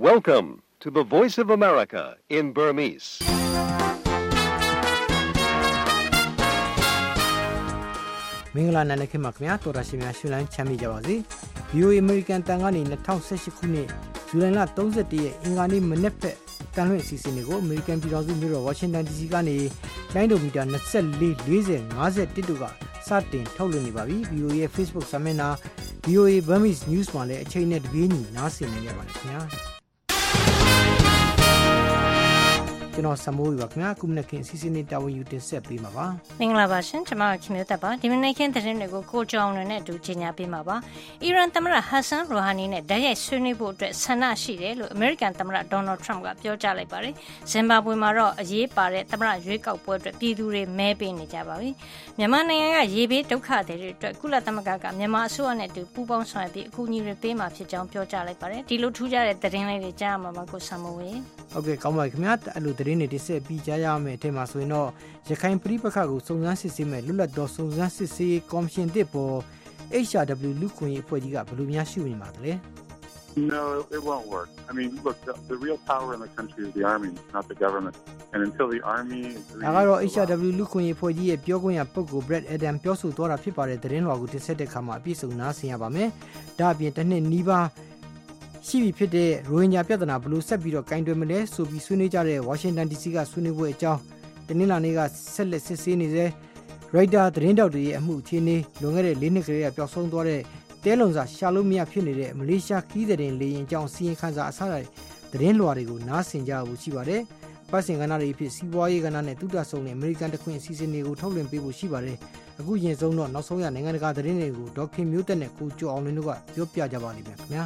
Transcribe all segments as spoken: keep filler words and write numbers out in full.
Welcome to the Voice of America in Burmese. မင်္ဂလာနံနက်ခင်းပါခင်ဗျာတော်တာရှင်များရှင်လန်းချမ်းမြေ့ကြပါစေ ဗီအိုအေ American တန်ကနေ၂၀၁၈ခုနှစ်ဇူလိုင်လ၃၁ရက်အင်္ဂါနေ့မနက်ဖက်တန်လွှင့်အစီအစဉ်တွေကို American ပြည်တော်စုမြို့တော် Washington ဒီ စီ ကနေလိုင်းဒိုမီတာ၂၄ ၄၀ ၅၁တို့ကစတင်ထုတ်လွှင့်နေပါပြီ ဗီအိုအေ ရဲ့ Facebook စာမျက်နှာ ဗီအိုအေ Burmese News မှာလည်းအချိန်နဲ့တပြေးညီနားဆင်နေရပါတယ်ခင်ဗျာကျွန်တော်စမိုးပါခင်ဗျာခုမနက်ခင်းစီစဉ်နေတာဝန်ယူတင်ဆက်ပေးမှာပါမင်္ဂလာပါရှင်ကျွန်မခင်မျိုးသက်ပါဒီမနက်ခင်းသတင်းတွေကိုကိုကြောင်လွင်နဲ့အတူကြီးညာပေးမှာပါအီရန်သမ္မတဟတ်ဆန်ရိုဟာနီနဲ့ဓာတ်ရိုက်ဆွေးနွေးဖို့အတွက်ဆန္ဒရှိတယ်လို့အမေရိကန်သမ္မတဒေါ်နယ်ထရမ့်ကပြောကြားလိုက်ပါတယ်ဇင်ဘာဘွေမှာတော့အရေးပါတဲ့သမ္မတရွေးကောက်ပွဲအတွက်ပြည်သူတွေမဲပေးနေကြပါပြီမြန်မာနိုင်ငံကရေဘေးဒုက္ခတွေအတွက်ကုလသမဂ္ဂကမြန်မာအစိုးရနဲ့အတူပူးပေါင်းဆောင်ရွက်ပြီးအကူအညီတွေပေးမှာဖြစ်ကြောင်းပြောကြားလိုက်ပါတယ်ဒီလိုထူးခြားတဲ့သတင်းလေးတွေကြားရမှာပါကိုဆမ်မိုးဝေဟုတ်ကဲ့ကောင်းပါပြီခင်ဗျာအဲ့လိုသတင်းတွေတင်ဆက်ပြီးကြားရမယ်အထက်မှာဆိုရင်တော့ရခိုင်ပြည်ပခါကိုစုံစမ်းစစ်ဆေးမဲ့လွတ်လပ်သောစုံစမ်းစစ်ဆေးကော်မရှင်တစ်ပေါ် H R W လူခွင့်ရေးအဖွဲ့ကြီးကဘယ်လိုများရှိနေမှာလဲ No, it won't work. I mean, look, the, the real power in the country is the army, not the government. And until the army... ဒါကတော့ H R W လူခွင့်ရေးအဖွဲ့ကြီးရဲ့ပြောခွင့်ရပုဂ္ဂိုလ် Brad Adam ပြောဆိုသွားတာဖြစ်ပါတယ်သတင်းလွှာကိုတင်ဆက်တဲ့အခါမှာအပြည့်စုံနားဆင်ရပါမယ်ဒါအပြင်တစ်နှစ်နီးပါးရှိပြီဖြစ်တဲ့ရိုဟင်ဂျာပြဿနာဘလို့ဆက်ပြီးတော့ကင်တွယ်မလဲဆိုပြီးဆွေးနွေးကြတဲ့ Washington ဒီ စီ ကဆွေးနွေးပွဲအကြောင်းတနင်္လာနေ့ကဆက်လက်စစ်ဆေးနေတဲ့ Reuters သတင်းတောက်တွေရဲ့အမှုအခြေအနေလွန်ခဲ့တဲ့၄နှစ်ကလေးကပျောက်ဆုံးသွားတဲ့တဲလုံစာရှာလို့မရဖြစ်နေတဲ့မလေးရှားခီးတဲ့လေရင်အကြောင်းစီရင်ခန်းစာအစားတဲ့သတင်းလွှာတွေကိုနားဆင်ကြဖို့ရှိပါတယ်ပတ်စင်ကဏ္ဍတွေဖြစ်စီးပွားရေးကဏ္ဍနဲ့တူတာဆုံတဲ့ American တခွင်အစီအစဉ်တွေကိုထုတ်လွှင့်ပေးဖို့ရှိပါတယ်အခုရင်ဆုံးတော့နောက်ဆုံးရနိုင်ငံတကာသတင်းတွေကိုဒေါက်ခင်မျိုးသက်နဲ့ကိုကျော်အောင်လင်းတို့ကပြောပြကြပါလိမ့်မယ်ခင်ဗျာ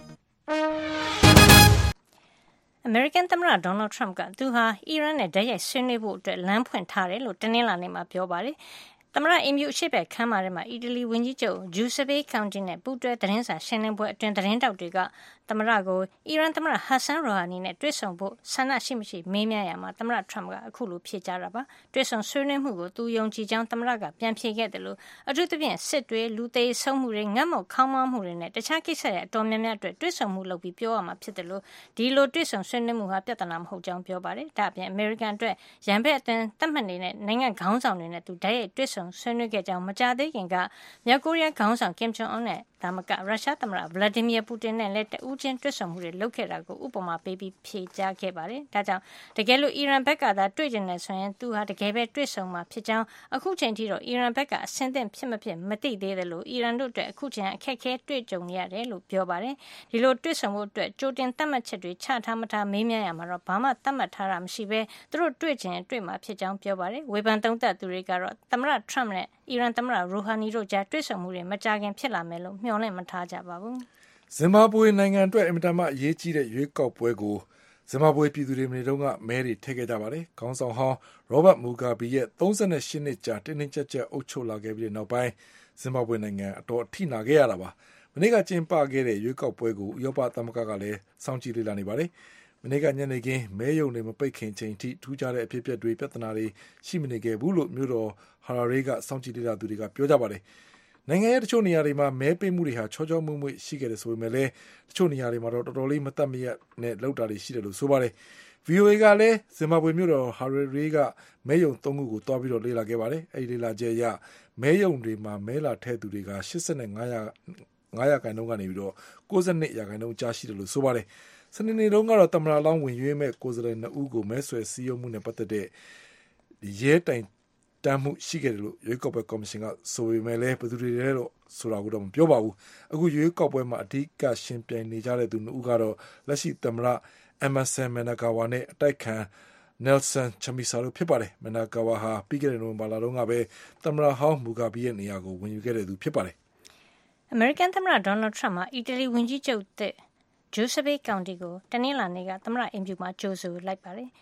အမေရိကန်သမ္မတဒေါ်နယ်ထရမ့်ကသူဟာအီရန်နဲ့ဓာတ်ရိုက်ဆွေးနွေးဖို့အတွက်လမ်းဖွင့်ထားတယ်လို့တနင်္လာနေ့မှာပြောပါတယ်သမ္မတအင်မြူအရှိတ်ဘက်ခမ်းမာထဲမှာအီတလီဝန်ကြီးချုပ်ဂျူဆေပေကောင်တီနဲ့ပူးတွဲသတင်းစာရှင်းလင်းပွဲအတွင်သတင်းတောက်တွေကသမ္မတကိုအီရန်သမ္မတဟတ်ဆန်ရိုဟာနီနဲ့တွေ့ဆုံဖို့ဆန္ဒရှိမရှိမေးမြန်းရမှာသမ္မတထရမ့်ကအခုလိုဖြေကြားတာပါတွေ့ဆုံဆွေးနွေးမှုကိုသူယုံကြည်ကြောင်းသမ္မတကပြန်ဖြေခဲ့တယ်လို့အထူးသဖြင့်စစ်တွေလူသေးဆုံးမှုတွေငတ်မုတ်ခေါင်းမမှုတွေနဲ့တခြားကိစ္စတွေအတော်များများအတွက်တွေ့ဆုံမှုလုပ်ပြီးပြောရမှာဖြစ်တယ်လို့ဒီလိုတွေ့ဆုံဆွေးနွေးမှုဟာပြဿနာမဟုတ်ကြောင်းပြောပါတယ်ဒါ့အပြင်အမေရိကန်အတွက်ရန်ဘက်အသွင်သတ်မှတ်နေတဲ့နိုင်ငံခေါင်းဆောင်တွေနဲ့သူဓာတ်ရိုက်တွေ့ဆုံဆွေးနွေးခဲ့ကြောင်းမကြသေးခင်ကမြောက်ကိုရီးယားခေါင်းဆောင်ကင်ဂျုံအွန်းနဲ့ဒါမကရုရှားသမ္မတဗလာဒီမီယာပူတင်နဲ့လည်းတဦးချင်းတွေ့ဆုံမှုတွေလုပ်ခဲ့တာကိုဥပမာပေးပြီးဖြေကြားခဲ့ပါတယ်။ဒါကြောင့်တကယ်လို့အီရန်ဘက်ကသာတွေ့ကျင်တယ်ဆိုရင်သူဟာတကယ်ပဲတွေ့ဆုံမှာဖြစ်ကြောင်းအခုချိန်ထိတော့အီရန်ဘက်ကအဆင်သင့်ဖြစ်မဖြစ်မသိသေးတယ်လို့အီရန်တို့အတွက်အခုချိန်အခက်အခဲတွေ့ကြုံနေရတယ်လို့ပြောပါတယ်။ဒီလိုတွေ့ဆုံဖို့အတွက်ကြိုတင်သတ်မှတ်ချက်တွေချထားမထားမေးမြန်းရမှာတော့ဘာမှသတ်မှတ်ထားတာမရှိဘဲသူတို့တွေ့ကျင်တွေ့မှာဖြစ်ကြောင်းပြောပါတယ်။ဝေဖန်သုံးသပ်သူတွေကတော့သမ္မတထရမ့်နဲ့အီရန်သမ္မတရိုဟာနီတို့ကြားတွေ့ဆုံမှုတွေမကြာခင်ဖြစ်လာမယ်လို့မျှော်လင့်မထားကြပါဘူးဇင်ဘာဘွေနိုင်ငံအတွက်အင်မတန်မှအရေးကြီးတဲ့ရွေးကောက်ပွဲကိုဇင်ဘာဘွေပြည်သူတွေမနေ့တုန်းကမဲတွေထည့်ခဲ့ကြပါတယ်။ခေါင်းဆောင်ဟောင်းရောဘတ်မူဂါဘီရဲ့၃၈နှစ်ကြာတင်းတင်းကြပ်ကြပ်အုပ်ချုပ်လာခဲ့ပြီးတဲ့နောက်ပိုင်းဇင်ဘာဘွေနိုင်ငံအတော်အထိနာခဲ့ရတာပါ။မနေ့ကကျင်းပခဲ့တဲ့ရွေးကောက်ပွဲကိုဥရောပသမဂ္ဂကလည်းစောင့်ကြည့်လေ့လာနေပါတယ်။မနေ့ကညနေခင်းမဲရုံတွေမပိတ်ခင်ချိန်ထိထူးခြားတဲ့အဖြစ်အပျက်တွေပြဿနာတွေရှိမနေခဲ့ဘူးလို့မြို့တော်ဟာရာရေးကစောင့်ကြည့်လေ့လာသူတွေကပြောကြပါတယ်။နိုင်ငံရဲ့တချို့နေရာတွေမှာမဲပေးမှုတွေဟာချောချောမွေ့မွေ့ရှိခဲ့တယ်ဆိုပေမဲ့လည်းတချို့နေရာတွေမှာတော့တော်တော်လေးမတတ်မရက်နဲ့လောက်တာတွေရှိတယ်လို့ဆိုပါတယ်။ ဗွီအိုအေ ကလည်းဇင်ဘာဘွေမြို့တော်ဟာရာရေးကမဲရုံသုံးခုကိုတွားပြီးတော့လေ့လာခဲ့ပါတယ်။အဲဒီလေ့လာချက်အရမဲရုံတွေမှာမဲလာထည့်သူတွေက၈၅ရာခိုင်နှုန်းကနေပြီးတော့၉၂ရာခိုင်နှုန်းကြားရှိတယ်လို့ဆိုပါတယ်။စနေနေ့တုန်းကတော့သမ္မတလောင်းဝင်ရွေးမဲ့ကိုယ်စားလှယ်နှစ်ဦးကိုမဲဆွယ်စည်းရုံးမှုနဲ့ပတ်သက်တဲ့ရဲတိုင်တမ်းမှုရှိခဲ့တယ်လို့ရွေးကောက်ပွဲကော်မရှင်ကဆိုပေမဲ့လည်းဘယ်သူတွေလဲတော့ဆိုတာကိုတော့မပြောပါဘူးအခုရွေးကောက်ပွဲမှာအဓိကရှင်ပြိုင်နေကြတဲ့သူနှစ်ဦးကတော့လက်ရှိသမ္မတအမဆန်မန်နာကာဝါနဲ့အတိုက်ခံနယ်ဆန်ချမီဆာတို့ဖြစ်ပါတယ်မန်နာကာဝါဟာပြီးခဲ့တဲ့နိုဝင်ဘာလတုန်းကပဲသမ္မတဟောင်းမူဂါဘီရဲ့နေရာကိုဝင်ယူခဲ့တဲ့သူဖြစ်ပါတယ်အမေရိကန်သမ္မတဒေါ်နယ်ထရမ့်ဟာအီတလီဝန်ကြီးချုပ်တဲ့ဂျူဆေပေကောင်တီကိုတနင်္လာနေ့ကသမ္မတအင်ဖြူမှာကြိုဆိုလိုက်ပါတယ်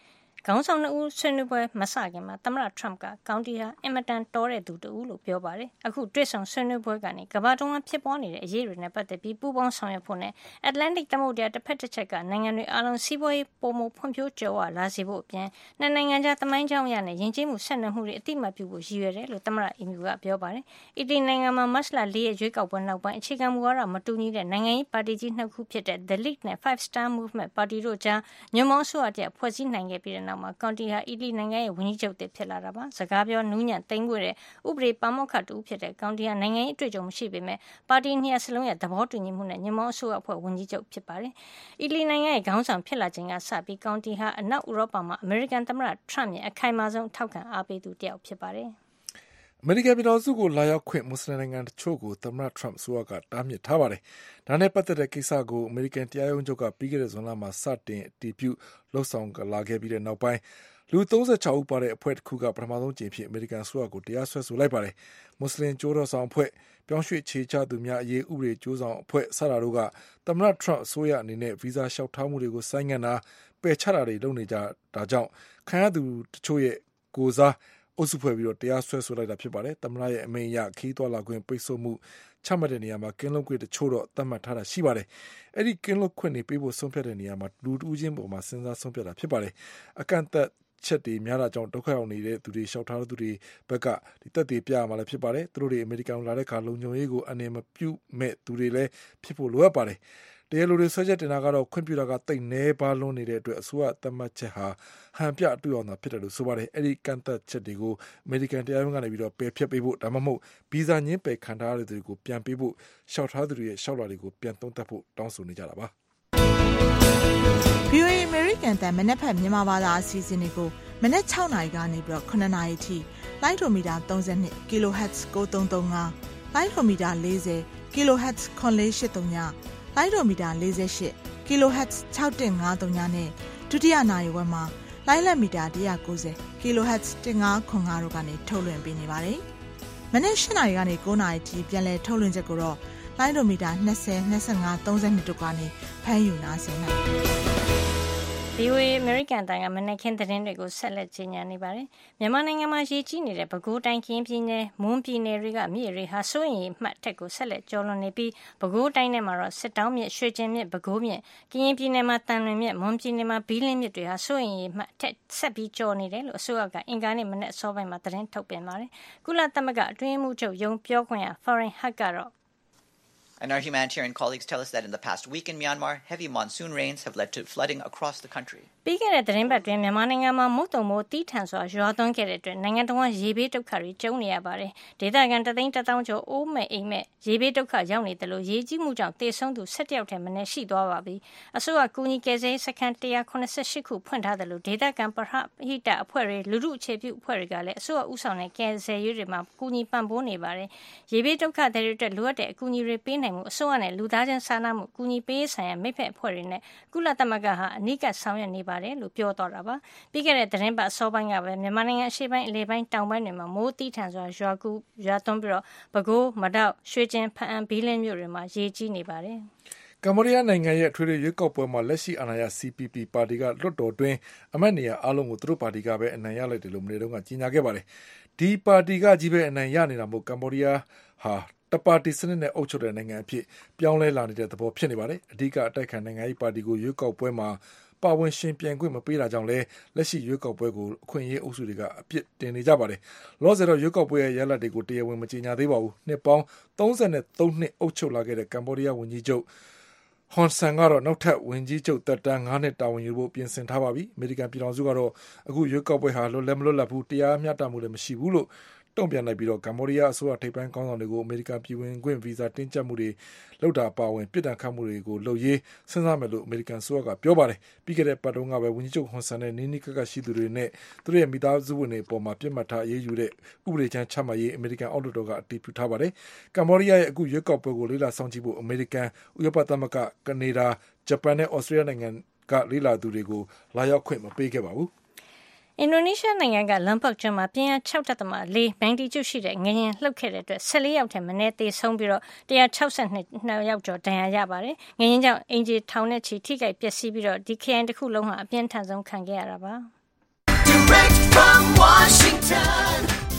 ခေါင်းဆောင်နှစ်ဦးဆွေးနွေးပွဲမစခင်မှာသမ္မတ Trump ကကောင်တီဟာအင်မတန်တော်တဲ့သူတူလို့ပြောပါတယ်အခုတွေ့ဆုံဆွေးနွေးပွဲကနေကမ္ဘာတုံးကဖြစ်ပွားနေတဲ့အရေးတွေနဲ့ပတ်သက်ပြီးပူးပေါင်းဆောင်ရွက်ဖို့နဲ့ Atlantic သမုဒ္ဒရာတစ်ဖက်တစ်ချက်ကနိုင်ငံတွေအားလုံးစီးပွားရေးပုံမဖွံ့ဖြိုးကြွယ်ဝလာစေဖို့အပြင်နှစ်နိုင်ငံကြားသမိုင်းကြောင်းရနဲ့ယဉ်ကျေးမှုဆက်နွယ်မှုတွေအတိမတ်ပြုဖို့ရည်ရွယ်တယ်လို့သမ္မတအီမီကပြောပါတယ်အီတလီနိုင်ငံမှာမတ်လ၄ရက်ရွေးကောက်ပွဲနောက်ပိုင်းအခြေခံမူဝါဒမတူညီတဲ့နိုင်ငံရေးပါတီကြီးနှစ်ခုဖြစ်တဲ့ The League နဲ့ Five Star Movement ပါတီတို့ကြားညွန့်ပေါင်းအစိုးရတဖွဲ့စည်းနိုင်ခဲ့ပြီးတဲ့နောက်မှာကောင်တီဟာအီတလီနိုင်ငံရဲ့ဝန်ကြီးချုပ်တစ်ဖြစ်လာတာပါစကားပြောနူးညံ့သိမ်းပွေတဲ့ဥပဒေပါမောက္ခတူဖြစ်တဲ့ကောင်တီဟာနိုင်ငံရေးအတွေ့အကြုံမရှိပေမဲ့ပါတီနှစ်ရပ်စလုံးရဲ့သဘောတူညီမှုနဲ့ညွန့်ပေါင်းအစိုးရအဖွဲ့ဝန်ကြီးချုပ်ဖြစ်ပါတယ်အီတလီနိုင်ငံရဲ့ခေါင်းဆောင်ဖြစ်လာချိန်ကစပြီးကောင်တီဟာအနောက်ဥရောပမှာအမေရိကန်သမ္မတ Trump ရဲ့အခိုင်အမာဆုံးထောက်ခံအားပေးသူတစ်ယောက်ဖြစ်ပါတယ်အမေရိကန်ပြည်ထောင်စုကိုလာရောက်ခွင့်မွတ်စလင်နိုင်ငံတချို့ကိုသမ္မတ Trump ဆိုရကတားမြစ်ထားပါတယ်။ဒါနဲ့ပတ်သက်တဲ့ကိစ္စကိုအမေရိကန်တရားရုံးချုပ်ကပြီးခဲ့တဲ့ဇွန်လမှာစတင်အတည်ပြုလှုပ်ဆောင်လာခဲ့ပြီးတဲ့နောက်ပိုင်းလူသုံး၆ဦးပါတဲ့အဖွဲ့တစ်ခုကပထမဆုံးကြိမ်ဖြစ်အမေရိကန်ဆိုရကိုတရားစွဲဆိုလိုက်ပါတယ်။မွတ်စလင်ကျိုးတော်ဆောင်အဖွဲ့ပြောင်းရွှေ့ခြေချသူများအရေးဥပဒေကျိုးဆောင်အဖွဲ့စတာတို့ကသမ္မတ Trump အစိုးရအနေနဲ့ဗီဇာလျှောက်ထားမှုတွေကိုဆိုင်းငံ့တာပယ်ချတာတွေလုပ်နေကြတာကြောင့်ခံရသူတချို့ရဲ့ကိုယ်စားအုပ်စုဖွဲ့ပြီးတော့တရားစွဲဆိုလိုက်တာဖြစ်ပါတယ်။သမ္မတရဲ့အမိန့်အရခီးသွွာလာခွင့်ပိတ်ဆို့မှုချမှတ်တဲ့နေရာမှာကင်းလွတ်ခွင့်တချို့တော့သတ်မှတ်ထားတာရှိပါတယ်။အဲ့ဒီကင်းလွတ်ခွင့်တွေပေးဖို့ဆုံးဖြတ်တဲ့နေရာမှာလူတူးချင်းပေါ်မှာစဉ်းစားဆုံးဖြတ်တာဖြစ်ပါတယ်။အကန့်အသတ်ချက်တွေများတာကြောင့်ဒုက္ခရောက်နေတဲ့သူတွေလျှောက်ထားတဲ့သူတွေဘက်ကဒီတက်တွေပြရမှာလည်းဖြစ်ပါတယ်။သူတို့တွေအမေရိကန်လာတဲ့အခါလုံခြုံရေးကိုအနေမပြုမဲ့သူတွေလည်းဖြစ်ဖို့လိုအပ်ပါတယ်။တရားလိုတွေဆွဲချက်တင်တာကတော့ခွင့်ပြုတာကတိတ်နေပါလွန်းနေတဲ့အတွက်အစိုးရသတ်မှတ်ချက်ဟာဟန်ပြတွေ့အောင်သာဖြစ်တယ်လို့ဆိုပါတယ်အဲ့ဒီကန့်သက်ချက်တွေကိုအမေရိကန်တရားရုံးကနေပြီးတော့ပယ်ဖျက်ပေးဖို့ဒါမှမဟုတ်ဗီဇာညင်းပယ်ခံထားရတဲ့သူတွေကိုပြန်ပေးဖို့လျှောက်ထားသူတွေရဲ့လျှောက်လာတွေကိုပြန်သုံးသပ်ဖို့တောင်းဆိုနေကြတာပါဗီအိုအေ American တန်မနေ့ဖက်မြန်မာဘာသာအစီအစဉ်တွေကိုမနေ့၆နာရီကနေပြီးတော့9နာရီထိလိုင်းဒိုမီတာ32 kilohertz 9335လိုင်းဒိုမီတာ40 kilohertz ခွန်လေး၈၃လိုင်းဒိုမီတာ48 kilohertz ၆၁၅၃နဲ့ဒုတိယနာရီဝက်မှာလိုင်းလက်မီတာone ninety kilohertz one five zero fiveတို့ကနေထုတ်လွှင့်ပေးနေပါတယ်။မနေ့၈နာရီကနေ9နာရီထိပြန်လည်ထုတ်လွှင့်ချက်ကိုတော့လိုင်းဒိုမီတာtwenty, twenty-five, thirty-twoတို့ကနေဖမ်းယူနားဆင်နိုင်ပါတယ်။ဗီအိုအေ American တန်ကမနက်ခင်းသတင်းတွေကိုဆက်လက်ကြီးညာနေပါတယ်။မြန်မာနိုင်ငံမှာရေကြီးနေတဲ့ပဲခူးတိုင်းကရင်ပြည်နယ်မွန်ပြည်နယ်တွေကမြေတွေဟာစိုးရိမ်မှတ်ထက်ကိုဆက်လက်ကျော်လွန်နေပြီးပဲခူးတိုင်းထဲမှာတော့စစ်တောင်းမြစ်ရွှေကျင်မြစ်ပဲခူးမြစ်ကရင်ပြည်နယ်မှာတန်လွင်မြစ်မွန်ပြည်နယ်မှာဘီလင်းမြစ်တွေဟာစိုးရိမ်မှတ်ထက်ဆက်ပြီးကျော်နေတယ်လို့အစိုးရကအင်ကာနေ့မနက်အစောပိုင်းမှာသတင်းထုတ်ပြန်ပါတယ်။ကုလသမဂ္ဂအတွင်းမှုချုပ်ရုံးပြောခွင့်ရ Farhan Haq ကတော့ And our humanitarian colleagues tell us that in the past week in Myanmar, heavy monsoon rains have led to flooding across the country. ပြီးခဲ့တဲ့သတင်းပတ်တွင်မြန်မာနိုင်ငံမှာမုတ်တုံမိုးတီးထန်စွာရွာသွန်းခဲ့တဲ့အတွက်နိုင်ငံတော်ရေဘေးဒုက္ခတွေကြုံနေရပါတယ်။ဒေသခံတသိန်းတစ်သောင်းကျော်အိုးမဲ့အိမ်မဲ့ရေဘေးဒုက္ခရောက်နေတယ်လို့ရေကြီးမှုကြောင့်တေဆုံးသူ၁၁ယောက်ထက်မနည်းရှိသွားပါပြီ။အစိုးရကူညီကယ်ဆယ်ရေးစခန်းone hundred eighty-eightခုဖွင့်ထားတယ်လို့ဒေသခံပရဟိတအဖွဲ့တွေလူထုအခြေပြုအဖွဲ့တွေကလည်းအစိုးရဦးဆောင်တဲ့ကယ်ဆယ်ရေးတွေမှာကူညီပံ့ပိုးနေပါတယ်။ရေဘေးဒုက္ခတွေအတွက်လိုအပ်တဲ့အကူအညီတွေပေးနိုင်မှုအစိုးရနဲ့လူသားချင်းစာနာမှုကူညီပေးဆိုင်ရာမိဖက်အဖွဲ့တွေနဲ့ကုလသမဂ္ဂဟာအနိကဆောင်ရွက်နေပါတယ်လို့ပြောသွားတာပါပြီးခဲ့တဲ့သတင်းပတ်အစောပိုင်းကပဲမြန်မာနိုင်ငံအရှေ့ပိုင်းအလယ်ပိုင်းတောင်ပိုင်းတွေမှာမိုးတီးထန်စွာရွာကူရွာသွန်းပြီးတော့ပဲခူးမဒေါက်ရွှေကျင်ဖအံဘီလင်းမြို့တွေမှာရေကြီးနေပါတယ်ကမ္ဘောဒီးယားနိုင်ငံရဲ့ထွေထွေရွေးကောက်ပွဲမှာလက်ရှိအာဏာရ C P P ပါတီကလွှတ်တော်တွင်းအမတ်နေရာအလုံးကိုသူတို့ပါတီကပဲအနိုင်ရလိုက်တယ်လို့မနေ့တုန်းကကြေညာခဲ့ပါတယ်ဒီပါတီကကြီးပဲအနိုင်ရနေတာမို့ကမ္ဘောဒီးယားဟာတပါတီစနစ်နဲ့အုပ်ချုပ်တဲ့နိုင်ငံအဖြစ်ပြောင်းလဲလာနေတဲ့သဘောဖြစ်နေပါတယ်အဓိကအတိုက်ခံနိုင်ငံရေးပါတီကိုရွေးကောက်ပွဲမှာပါဝင်ရှင်ပြိုင်ခွင့်မပေးတာကြောင့်လဲလက်ရှိရွေးကောက်ပွဲကိုအခွင့်အရေးအုပ်စုတွေကအပြစ်တင်နေကြပါတယ်လောဆယ်တော့ရွေးကောက်ပွဲရဲ့ရလဒ်တွေကိုတရားဝင်မကြေညာသေးပါဘူးနှစ်ပေါင်းthirty-threeနှစ်အုပ်ချုပ်လာခဲ့တဲ့ကမ္ဘောဒီးယားဝန်ကြီးချုပ်ဟွန်ဆန်ကတော့နောက်ထပ်ဝန်ကြီးချုပ်သက်တမ်းfiveနှစ်တာဝန်ယူဖို့ပြင်ဆင်ထားပါပြီအမေရိကန်ပြည်ထောင်စုကတော့အခုရွေးကောက်ပွဲဟာလွတ်လပ်မလွတ်လပ်ဘူးတရားမျှတမှုလည်းမရှိဘူးလို့တုံ့ပြန်လိုက်ပြီးတော့ကမ္ဘောဒီးယားအစိုးရထိပ်ပိုင်းခေါင်းဆောင်တွေကိုအမေရိကန်ပြည်ဝင်ခွင့်ဗီဇာတင်းကျပ်မှုတွေလောက်တာပါဝင်ပြည်တံခတ်မှုတွေကိုလုပ်ရေးစဉ်းစားမယ်လို့အမေရိကန်အစိုးရကပြောပါတယ်ပြီးခဲ့တဲ့ပတ်တုန်းကပဲဝန်ကြီးချုပ်ဟွန်ဆန်နဲ့နီးနီးကပ်ကပ်ရှိသူတွေနဲ့သူတို့ရဲ့မိသားစုဝင်တွေအပေါ်မှာပြစ်မှတ်ထားအရေးယူတဲ့ဥပဒေချမ်းချမှတ်ရေးအမေရိကန်အောက်လွှတ်တော်ကအတည်ပြုထားပါတယ်ကမ္ဘောဒီးယားရဲ့အခုရွေးကောက်ပွဲကိုလေ့လာစောင့်ကြည့်ဖို့အမေရိကန်ဥရောပသမဂ္ဂကနေဒါဂျပန်နဲ့ဩစတြေးလျနိုင်ငံကလေ့လာသူတွေကိုလာရောက်ခွင့်မပေးခဲ့ပါဘူးအင်ဒိုနီးရှားနိုင်ငံကလမ်ဘော့ကျွန်းမှာပြင်းအားsix point fourမန်တီကျုရှိတဲ့ငလျင်လှုပ်ခဲ့တဲ့အတွက်fourteenယောက်ထက်မနည်းသေဆုံးပြီးတော့one hundred sixty-twoယောက်ကျော်ဒဏ်ရာရပါတယ်။ငလျင်ကြောင့်အင်ဂျီထောင်နဲ့ချီထိခိုက်ပျက်စီးပြီးတော့ဒီခရိုင်တစ်ခုလုံးဟာအပြင်းထန်ဆုံးခံခဲ့ရတာပါ From Washington,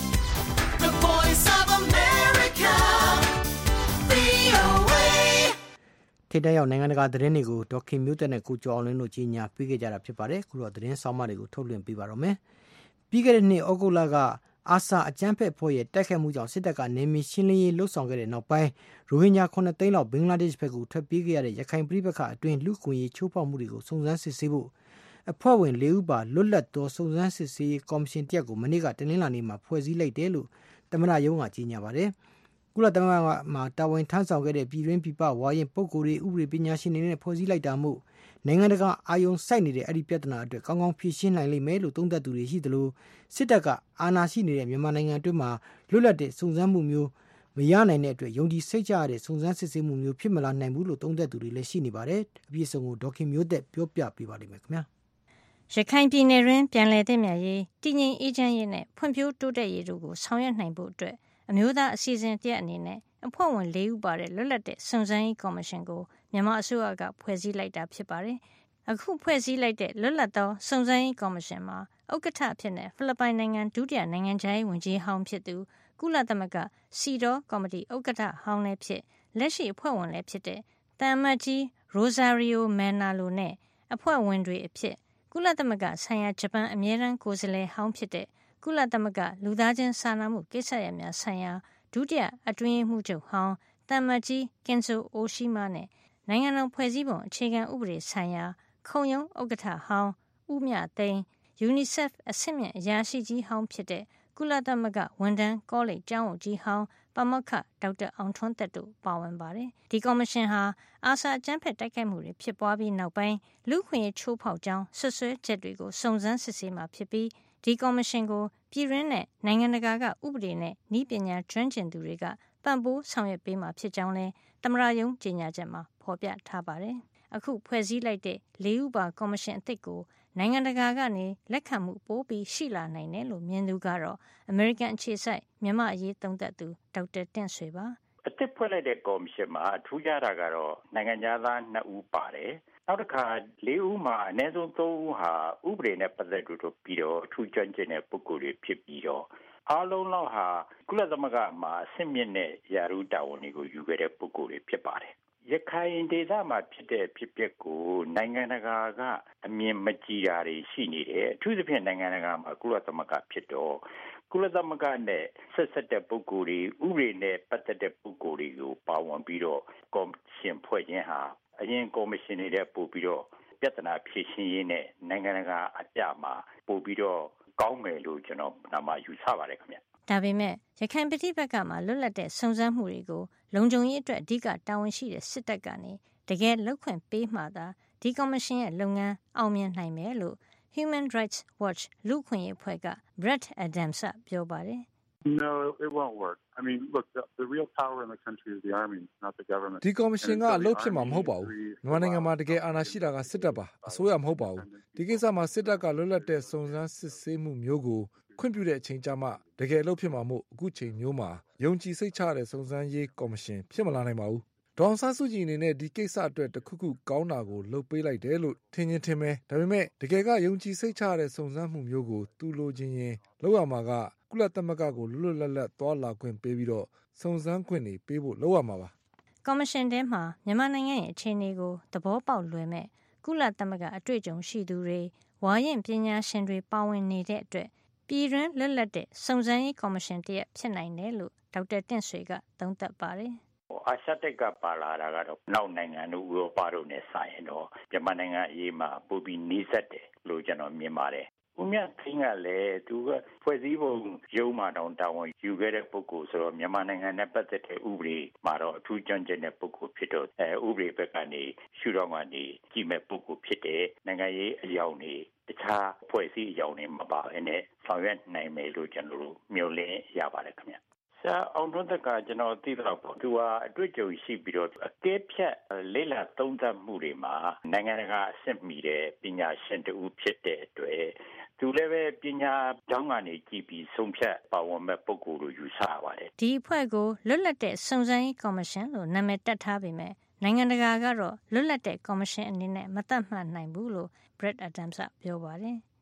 the voice of America, ဗွီအိုအေထိပ်တန်းရောက်နိုင်ငံတကာသတင်းတွေကိုဒေါက်ခင်မျိုးသက်နဲ့ကိုကျော်အောင်လင်းတို့ကြီးညာပေးခဲ့ကြတာဖြစ်ပါတယ်။ခုတော့သတင်းဆောင်မတွေကိုထုတ်လွှင့်ပေးပါတော့မယ်။ပြီးခဲ့တဲ့နှစ်ဩဂုတ်လကအာဆာအကြမ်းဖက်ဖွဲ့ရဲ့တိုက်ခိုက်မှုကြောင့်စစ်တပ်ကနေမီရှင်းလင်းရေးလှုပ်ဆောင်ခဲ့တဲ့နောက်ပိုင်းရိုဟင်ဂျာခုနှစ်သိန်းလောက်ဘင်္ဂလားဒေ့ရှ်ဘက်ကိုထွက်ပြေးခဲ့ရတဲ့ရခိုင်ပြည်ပခါအတွင်းလူခွင့်ရေးချိုးဖောက်မှုတွေကိုစုံစမ်းစစ်ဆေးဖို့အဖွဲ့ဝင်၄ဦးပါလွတ်လပ်သောစုံစမ်းစစ်ဆေးရေးကော်မရှင်တရက်ကိုမနေ့ကတင်းလင်းလာနေမှာဖွဲ့စည်းလိုက်တယ်လို့သမ္မတရုံးကကြေညာပါတယ်။ကုလသမဂ္ဂမှာတာဝန်ထမ်းဆောင်ခဲ့တဲ့ပြည်တွင်းပြည်ပဝါရင်ပုဂ္ဂိုလ်တွေဥပဒေပညာရှင်တွေနဲ့ဖွဲ့စည်းလိုက်တာမို့နိုင်ငံတကာအာယုံစိုက်နေတဲ့အဲ့ဒီပြဿနာအတွက်ကောင်းကောင်းဖြေရှင်းနိုင်လိမ့်မယ်လို့သုံးသပ်သူတွေရှိသလိုစစ်တပ်ကအာဏာရှိနေတဲ့မြန်မာနိုင်ငံအတွင်းမှာလွတ်လပ်တဲ့စုံစမ်းမှုမျိုးမရနိုင်တဲ့အတွက်ယုံကြည်စိတ်ချရတဲ့စုံစမ်းစစ်ဆေးမှုမျိုးဖြစ်မလာနိုင်ဘူးလို့သုံးသပ်သူတွေလည်းရှိနေပါတယ်။အပြည့်အစုံကိုဒေါက်ခင်မျိုးသက်ပြောပြပေးပါလိမ့်မယ်ခင်ဗျာ။ရခိုင်ပြည်နယ်တွင်ပြန်လည်သင့်မြတ်ရေးတည်ငြိမ်အေးချမ်းရေးနဲ့ဖွံ့ဖြိုးတိုးတက်ရေးတို့ကိုဆောင်ရွက်နိုင်ဖို့အတွက်အမျိုးသားအစီအစဉ်တရက်အနေနဲ့အဖွဲ့ဝင်၄ဦးပါတဲ့လွတ်လပ်တဲ့စုံစမ်းရေးကော်မရှင်ကိုမြန်မာအစိုးရကဖွဲ့စည်းလိုက်တာဖြစ်ပါတယ်။အခုဖွဲ့စည်းလိုက်တဲ့လွတ်လပ်သောစုံစမ်းရေးကော်မရှင်မှာဥက္ကဋ္ဌဖြစ်တဲ့ဖိလစ်ပိုင်နိုင်ငံဒုတိယနိုင်ငံခြားရေးဝန်ကြီးဟောင်းဖြစ်သူကုလသမဂ္ဂစီဒေါကော်မတီဥက္ကဋ္ဌဟောင်းလည်းဖြစ်လက်ရှိအဖွဲ့ဝင်လည်းဖြစ်တဲ့တမ်မတ်ကြီးရိုဇာရီယိုမန်နာလိုနဲ့အဖွဲ့ဝင်တွေအဖြစ်ကုလသမဂ္ဂဆိုင်ရာဂျပန်အမြဲတမ်းကိုယ်စားလှယ်ဟောင်းဖြစ်တဲ့ကုလသမဂ္ဂလူသားချင်းစာနာမှုကိစ္စရပ်များဆိုင်ရာဒုတိယအတွင်းရေးမှူးချုပ်ဟောင်းတမ်မတ်ကြီးကင်ဆိုအိုရှိမာနဲ့နိုင်ငံတော်ဖွဲ့စည်းပုံအခြေခံဥပဒေဆိုင်ရာခုံရုံးဥက္ကဋ္ဌဟောင်းဦးမြသိန်း UNICEF အဆင့်မြင့်အရာရှိကြီးဟောင်းဖြစ်တဲ့ကုလသမဂ္ဂဝန်ထမ်းကောလိပ်ကျောင်းအုပ်ကြီးဟောင်းပါမောက္ခဒေါက်တာအောင်ထွန်းသက်တို့ပါဝင်ပါတယ်။ဒီကော်မရှင်ဟာအာဆာအကြမ်းဖက်တိုက်ခိုက်မှုတွေဖြစ်ပွားပြီးနောက်ပိုင်းလူခွင့်ရေးချိုးဖောက်ကြောင်းဆွဆွဲချက်တွေကိုစုံစမ်းစစ်ဆေးမှာဖြစ်ပြီးဒီကော်မရှင်ကိုပြည်တွင်းနဲ့နိုင်ငံတကာကဥပဒေနဲ့နည်းပညာကျွမ်းကျင်သူတွေကပံ့ပိုးဆောင်ရွက်ပေးမှာဖြစ်ကြောင်းလဲသမ္မတရုံးကြေညာချက်မှာဖော်ပြထားပါတယ်။အခုဖွဲ့စည်းလိုက်တဲ့လေးဦးပါကော်မရှင်အသစ်ကိုနိုင်ငံတကာကနေလက်ခံမှုပိုးပြီးရှိလာနိုင်တယ်လို့မြင်သူကတော့အမေရိကန်အခြေစိုက်မြန်မာအရေးသုံးသပ်သူဒေါက်တာတင့်ဆွေပါအသစ်ဖွဲ့လိုက်တဲ့ကော်မရှင်မှာထူးခြားတာကတော့နိုင်ငံသားနှစ်ဦးပါတယ်နောက်တစ်ခါလေးဦးမှာအနည်းဆုံးသုံးဦးဟာဥပဒေနဲ့ပတ်သက်လို့ပြီးတော့ထူးခြားခြင်းတဲ့ပုဂ္ဂိုလ်တွေဖြစ်ပြီးတော့အားလုံးလောက်ဟာကုလသမဂ္ဂမှာအဆင့်မြင့်တဲ့ယာရုတာဝန်တွေကိုယူခဲ့တဲ့ပုဂ္ဂိုလ်တွေဖြစ်ပါတယ်ရခိုင်ဒေသမှာဖြစ်တဲ့ဖြစ်ပျက်ကိုနိုင်ငံတကာကအမြင်မကြည်တာတွေရှိနေတယ်အထူးသဖြင့်နိုင်ငံတကာမှာကုလသမဂ္ဂဖြစ်တော့ကုလသမဂ္ဂနဲ့ဆက်ဆက်တဲ့ပုဂ္ဂိုလ်တွေဥပဒေနဲ့ပတ်သက်တဲ့ပုဂ္ဂိုလ်တွေကိုပါဝင်ပြီးတော့ကော်မရှင်ဖွဲ့ခြင်းဟာအရင်ကော်မရှင်တွေတဲ့ပို့ပြီးတော့ပြဿနာဖြေရှင်းရေးနဲ့နိုင်ငံတကာအကြမှာပို့ပြီးတော့ကောင်းမယ်လို့ကျွန်တော်နာမယူဆပါတယ်ခင်ဗျဒါပေမဲ့ရခိုင်ပြည်ပကမှာလွတ်လပ်တဲ့စုံစမ်းမှုတွေကိုလုံခြုံရေးအတွက်အဓိကတာဝန်ရှိတဲ့စစ်တပ်ကနေတကယ်လောက်ခွင့်ပေးမှသာဒီကော်မရှင်ရဲ့လုပ်ငန်းအောင်မြင်နိုင်မယ်လို့ Human Rights Watch လူ့အခွင့်အရေးအဖွဲ့က Brett Adams ပြောပါတယ် No, it won't work. I mean, look, the, the real power in the country is the army, not the government. ဒီကော်မရှင်ကအလုပ်ဖြစ်မှာမဟုတ်ပါဘူး။မြန်မာနိုင်ငံမှာတကယ်အာဏာရှိတာကစစ်တပ်ပါအစိုးရမဟုတ်ပါဘူး။ဒီကိစ္စမှာစစ်တပ်ကလွတ်လပ်တဲ့စုံစမ်းစစ်ဆေးမှုမျိုးကိုခွင့်ပြုတဲ့အချိန်ကြမှာတကယ်အလုပ်ဖြစ်မှာမို့အခုချိန်မျိုးမှာယုံကြည်စိတ်ချတဲ့စုံစမ်းရေးကော်မရှင်ဖြစ်မလာနိုင်ပါဘူး။ဒေါန်ဆန်းစုကြည်အနေနဲ့ဒီကိစ္စအတွက်တခုခုကောင်းတာကိုလုပ်ပေးလိုက်တယ်လို့ထင်ရင်ထင်မယ်။ဒါပေမဲ့တကယ်ကယုံကြည်စိတ်ချတဲ့စုံစမ်းမှုမျိုးကိုသူလိုချင်ရင်လုပ်ရမှာကကုလသမဂ္ဂကိုလွတ်လွတ်လပ်လပ်သွားလာခွင့်ပေးပြီးတော့စုံစမ်းခွင့်တွေပေးဖို့လုပ်ရမှာပါ။ကော်မရှင်ထဲမှာမြန်မာနိုင်ငံရဲ့အခြေအနေကိုသဘောပေါက်လွယ်မဲ့ကုလသမဂ္ဂအတွေ့အကြုံရှိသူတွေဝါရင်ပညာရှင်တွေပါဝင်နေတဲ့အတွက်ပြည်တွင်းလွတ်လပ်တဲ့စုံစမ်းရေးကော်မရှင်တရက်ဖြစ်နိုင်တယ်လို့ဒေါက်တာတင့်ဆွေကသုံးသပ်ပါတယ်။အာရှတက်ကပါလာတာကတော့နောက်နိုင်ငံတို့ဥရောပတို့နဲ့ဆိုင်ရင်တော့မြန်မာနိုင်ငံအရေးမှာပိုပြီးနှီးစပ်တယ်လို့ကျွန်တော်မြင်ပါတယ်။ဦးမြတ်သိန်းကလည်းသူကဖွဲ့စည်းပုံရုံးမှတောင်တာဝန်ယူခဲ့တဲ့ပုဂ္ဂိုလ်ဆိုတော့မြန်မာနိုင်ငံနဲ့ပတ်သက်တဲ့ဥပဒေမှာတော့အထူးကျွမ်းကျင်တဲ့ပုဂ္ဂိုလ်ဖြစ်တော့အဲဥပဒေဘက်ကနေရှုထောင့်ကနေကြည့်မဲ့ပုဂ္ဂိုလ်ဖြစ်တဲ့နိုင်ငံရေးအကြောင်းတွေတခြားဖွဲ့စည်းအကြောင်းတွေမပါဘဲနဲ့ဆောင်ရွက်နိုင်မယ်လို့ကျွန်တော်တို့မျှော်လင့်ရပါတယ်ခင်ဗျ။ဆရာအောင်ထွန်းသက်ကကျွန်တော်သိတော့ပေါ့သူကအတွေ့အကြုံရှိပြီးတော့အကဲဖြတ်လေးလာသုံးသပ်မှုတွေမှာနိုင်ငံတကာအဆင့်မီတဲ့ပညာရှင်တူဖြစ်တဲ့အတွက်သူလည်းပဲပညာကျောင်းကနေကြည့်ပြီးဆုံးဖြတ်ပါဝင်မဲ့ပုဂ္ဂိုလ်လို့ယူဆရပါတယ်ဒီအဖွဲ့ကိုလွတ်လပ်တဲ့စုံစမ်းရေးကော်မရှင်လို့နာမည်တက်ထားပေမဲ့နိုင်ငံတကာကတော့လွတ်လပ်တဲ့ကော်မရှင်အနေနဲ့မသတ်မှတ်နိုင်ဘူးလို့ Brett Adams ပြောပါတယ်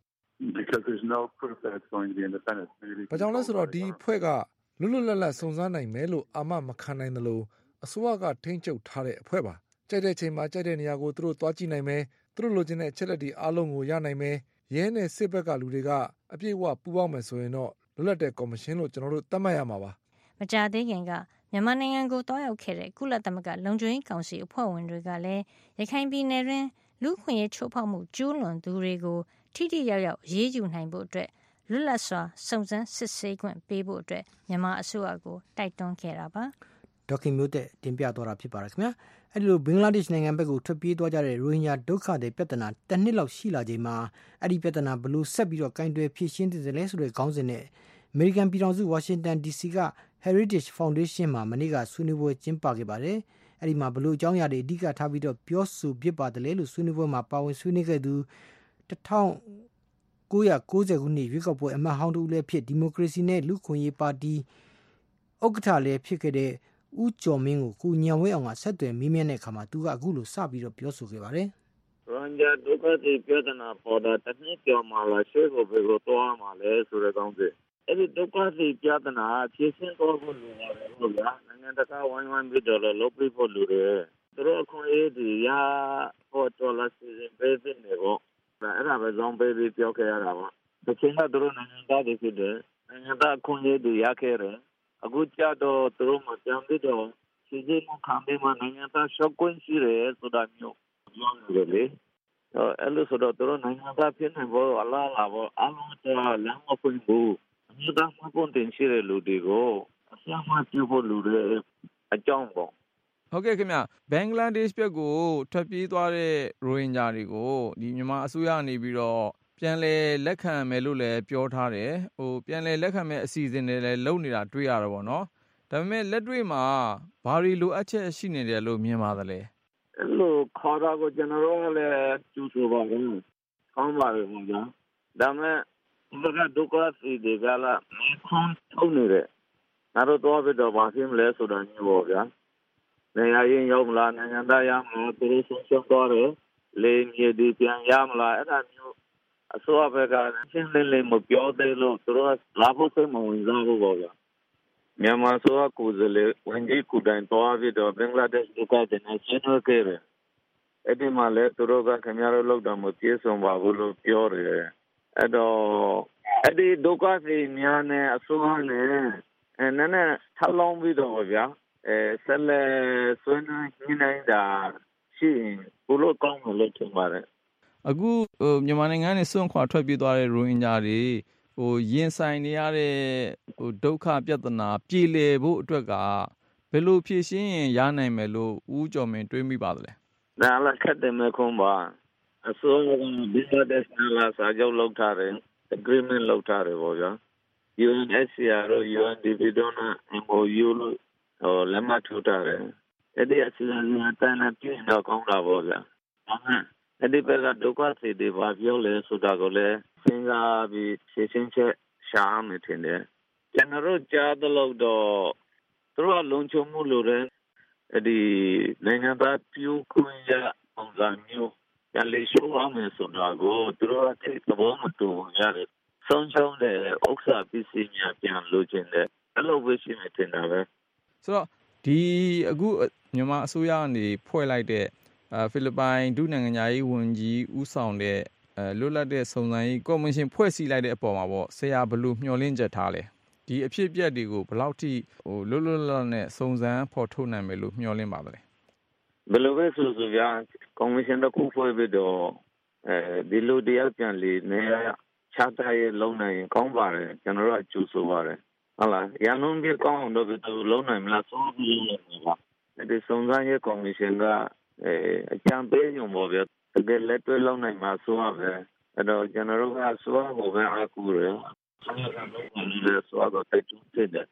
because there's no proof that it's going to be independent. It's going to be ဘာကြောင့်လဲ controlled ဆိုတော့ by ဒီ the အဖွဲ့ကလွတ်လွတ်လပ်လပ်စုံစမ်းနိုင်မယ်လို့အာမမခံနိုင်တယ်လို့အစိုးရကထိန်းချုပ်ထားတဲ့အဖွဲ့ပါကြိုက်တဲ့ချိန်မှာကြိုက်တဲ့နေရာကိုသူတို့သွားကြည့်နိုင်မယ်သူတို့လိုချင်တဲ့အချက်လက်တွေအားလုံးကိုရနိုင်မယ်ရဲနဲ့စစ်ဘက်ကလူတွေကအပြည့်အဝပူးပေါင်းမယ်ဆိုရင်တော့လွတ်လပ်တဲ့ကော်မရှင်လို့ကျွန်တော်တို့သတ်မှတ်ရမှာပါမကြာသေးခင်ကမြန်မာနိုင်ငံကိုတွားရောက်ခဲ့တဲ့ကုလသမဂ္ဂလုံခြုံရေးကောင်စီအဖွဲ့ဝင်တွေကလည်းရခိုင်ပြည်နယ်တွင်လူခွင့်ရေးချိုးဖောက်မှုကျူးလွန်သူတွေကိုထိထိရောက်ရောက်အရေးယူနိုင်ဖို့အတွက်လွတ်လပ်စွာစုံစမ်းစစ်ဆေးခွင့်ပေးဖို့အတွက်မြန်မာအစိုးရကိုတိုက်တွန်းခဲ့တာပါဒေါက်ခင်မျိုးတဲ့တင်ပြသွားတာဖြစ်ပါတယ်ခင်ဗျာအဲ့လိုဘင်္ဂလားဒေ့ရှ်နိုင်ငံဘက်ကိုထွက်ပြေးသွားကြတဲ့ရိုဟင်ဂျာဒုက္ခတွေပြဿနာတစ်နှစ်လောက်ရှိလာချိန်မှာအဲ့ဒီပြဿနာဘလို့ဆက်ပြီးတော့ကင်တွယ်ဖြေရှင်းသင့်တယ်ဆိုတဲ့ခေါင်းစဉ်နဲ့အမေရိကန်ပြည်ထောင်စုဝါရှင်တန် ဒီ စီ က Heritage Foundation မှာမနေ့ကဆွေးနွေးပွဲကျင်းပခဲ့ပါတယ်အဲ့ဒီမှာဘလို့အကြောင်းအရာတွေအဓိကထားပြီးတော့ပြောဆိုဖြစ်ပါတယ်လေလို့ဆွေးနွေးပွဲမှာပါဝင်ဆွေးနွေးခဲ့သူတစ်ထောင်ကိုးရာကိုးဆယ်ခုနှစ်ရွေးကောက်ပွဲအမတ်ဟောင်းတူလည်းဖြစ်ဒီမိုကရေစီနဲ့လူခွင့်ရေးပါတီဥက္ကဋ္ဌလည်းဖြစ်ခဲ့တဲ့ဦးကျော်မင်းကိုကိုညံဝဲအောင်ကဆက်သွယ်မေးမြန်းတဲ့အခါမှာသူကအခုလိုစပြီးတော့ပြောဆိုခဲ့ပါတယ်။ရန်ဂျာဒုက္ခတွေပြဿနာပေါ်တာတစ်နှစ်ကျော်မှလာရှေ့ကိုဘယ်ကိုသွားမှလဲဆိုတဲ့ကောင်းစီ။အဲ့ဒီဒုက္ခတွေပြဿနာဖြေရှင်းတော့ဖို့လိုပါတယ်ဟုတ်လား။နိုင်ငံတကာဝိုင်းဝန်းပြီးတော့လုပ်ပြီးဖို့လိုတယ်။သူတို့အခွင့်အရေးတွေရဖို့တော်လာစီစဉ်ပေးတဲ့နေပေါ့။အဲ့ဒါပဲဇောင်းပေးပြီးပြောခဲ့ရတာပါ။ဒီချိန်ကသူတို့နိုင်ငံသားတွေဖြစ်တယ်။နိုင်ငံသားအခွင့်အရေးတွေရခဲ့တယ်။အခုကြတော့သူတို့မှပြန်ပြီးတော့စီစဉ်မှုခံပြီးမှနိုင်ငံသားရှော့ကွင်းရှိတယ်ဆိုတာမျိုးပြောနေတယ်လေအဲ့လိုဆိုတော့သူတို့နိုင်ငံသားဖြစ်နေဖို့အလားလာဖို့အလုံးစုံလမ်းမဖွင့်ဘူးအမျိုးသားမှပုံတင်ရှိတဲ့လူတွေကိုအစမှပြုဖို့လူတွေအကြောင်းပေါ့ဟုတ်ကဲ့ခင်ဗျဘင်္ဂလားဒေ့ရှ်ဘက်ကိုထွက်ပြေးသွားတဲ့ရိုဟင်ဂျာတွေကိုဒီမြန်မာအစိုးရနေပြီးတော့ပြန်လဲလက်ခံမယ်လို့လည်းပြောထားတယ်ဟိုပြန်လဲလက်ခံမဲ့အစီအစဉ်တွေလည်းလုပ်နေတာတွေ့ရတော့ဗောနော်ဒါပေမဲ့လက်တွေ့မှာဘာတွေလိုအပ်ချက်ရှိနေတယ်လို့မြင်ပါသလဲအဲ့လိုခေါ်တာကိုကျွန်တော်တို့လည်းကျူဆိုပါဘူးကောင်းပါပြီခင်ဗျာဒါမဲ့ဘယ်ကဒုက္ခစီတွေကလာခွန်ထုံးနေတယ်ငါတို့တော့ပြီးတော့ဘာဖြစ်မလဲဆိုတာမျိုးပေါ့ဗျာနေရာရင်ရောက်မလားနိုင်ငံသားရမလားသူတို့ဆုံးရှုံးသွားတယ်လေမြေဒီပြန်ရမလားအဲ့ဒါမျိုးအစိုးရဘက်ကရှင်းလင်းလင်းမပြောသေးလို့သူတို့လာဖို့စိတ်မဝင်စားဘူးပေါ့ဗျာမြန်မာဆိုကိုယ်စားလှယ်ဝန်ကြီးကိုတိုင်တော်ပြီးတော့ဘင်္ဂလားဒေ့ရှ်ကတည်းကရှင်းထုတ်ခဲ့တယ်။အဲ့ဒီမှာလည်းသူတို့ကခင်ဗျားတို့လောက်တော့မပြေဆုံးပါဘူးလို့ပြောတယ်။အဲ့တော့အဲ့ဒီဒုက္ခတွေများနဲ့အစိုးရနဲ့အဲနည်းနည်းထပ်လောင်းပြီးတော့ဗျာအဲဆက်လက်ဆွေးနွေးညှိနှိုင်းတာရှိရင်ဘုလို့ကောင်းလို့ထင်ပါတယ်။အခုဟိုမြန်မာနိုင်ငံနဲ့စွန့်ခွာထွက်ပြေးသွားတဲ့ရိုဟင်ဂျာတွေဟိုရင်ဆိုင်နေရတဲ့ဟိုဒုက္ခပြဿနာပြည်လည်ဖို့အတွက်ကဘယ်လိုဖြေရှင်းရင်ရနိုင်မယ်လို့ဦးကျော်မင်းတွေးမိပါသလဲ။ဒါလည်းခက်တယ်မခွန်ပါအစိုးရကဘင်္ဂလားဒေ့ရှ်နဲ့လာစာချုပ်လုပ်ထားတယ် agreement လုပ်ထားတယ်ပေါ့ဗျာ U N H C R တို့ U N D P တို့နဲ့ M O U လို့ဟိုလက်မှတ်ထိုးထားတယ်အဲ့ဒီအစီအစဉ်အတိုင်းနဲ့ပြင်တော့ကောင်းတာပေါ့ဗျာဒါမှအဲ့ဒီဘက်ကဒုက္ခစီတွေဘာပြောလဲဆိုတာကိုလည်းစဉ်းစားပြီးရှင်းရှင်းချက်ရှာမယ်ထင်တယ်ကျွန်တော်ကြားသလောက်တော့သူတို့လုံခြုံမှုလိုတဲ့အဲ့ဒီနိုင်ငံသားပြုခွင့်ရပုံစံမျိုးရလေရှိုးအောင်ဆိုတာကိုသူတို့အထိသဘောမတူရတယ်ဆုံးရှုံးတဲ့ဥစ္စာပစ္စည်းများပြန်လိုချင်တယ်အဲ့လိုပဲရှိနေတင်တာပဲဆိုတော့ဒီအခုမြန်မာအစိုးရကနေဖွဲ့လိုက်တဲ့ဖိလစ်ပိုင်ဒုနိုင်ငံသားရေးဝန်ကြီးဦးဆောင်တဲ့အဲလွတ်လပ်တဲ့စုံစမ်းရေးကော်မရှင်ဖွဲ့စည်းလိုက်တဲ့အပေါ်မှာပေါ့ဆရာဘယ်လိုမျှော်လင့်ချက်ထားလဲဒီအဖြစ်အပျက်တွေကိုဘယ်လောက်ထိဟိုလွတ်လွတ်လပ်နဲ့စုံစမ်းဖော်ထုတ်နိုင်မယ်လို့မျှော်လင့်ပါသလဲဘယ်လိုပဲဆိုဆိုပြကော်မရှင်တစ်ခုဖွဲ့ပြီးတော့အဲဒီလိုတရားပြန်လေနေရချတာရဲ့လုံနိုင်ရင်ကောင်းပါတယ်ကျွန်တော်တို့အကျိုးဆိုပါတယ်ဟုတ်လားရန်ကုန်ပြည်ကောင်းအောင်တော့ဒီလိုလုံနိုင်မလားဆိုပြီးနေပါဒီစုံစမ်းရေးကော်မရှင်ကအကြံပေးရုံပေါ့ဗျာတကယ်လက်တွေ့လုံနိုင်မှာဆိုရပဲအဲ့တော့ကျွန်တော်တို့ကဆိုရကိုပဲအားကိုးရဆောင်းရံလို့လည်းဆိုတော့တိုက်တွန်းတယ်ဒါ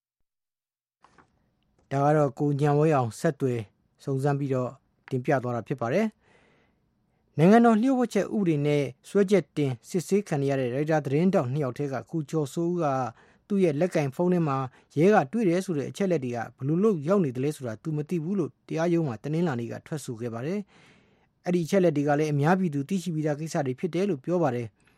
ကတော့ကိုညံဝဲအောင်ဆက်သွယ်စုံစမ်းပြီးတော့တင်ပြသွားတာဖြစ်ပါတယ်နိုင်ငံတော်လျှို့ဝှက်ချက်ဥပဒေနဲ့စွဲချက်တင်စစ်ဆေးခံရတဲ့ရိုက်တာသတင်းတောက်နှစ်ယောက်ထဲကကုကျော်စိုးကသူ့ရဲ့လက်ကင်ဖုန်းထဲမှာရဲကတွေ့တယ်ဆိုတဲ့အချက်လက်တွေကဘလို့လို့ရောက်နေတယ်လဲဆိုတာသူမသိဘူးလို့တရားရုံးမှာတင်းလာနေကထွက်ဆိုခဲ့ပါတယ်အဲ့ဒီအချက်လက်တွေကလည်းအများပြည်သူသိရှိပြီးသားကိစ္စတွေဖြစ်တယ်လို့ပြောပါတယ်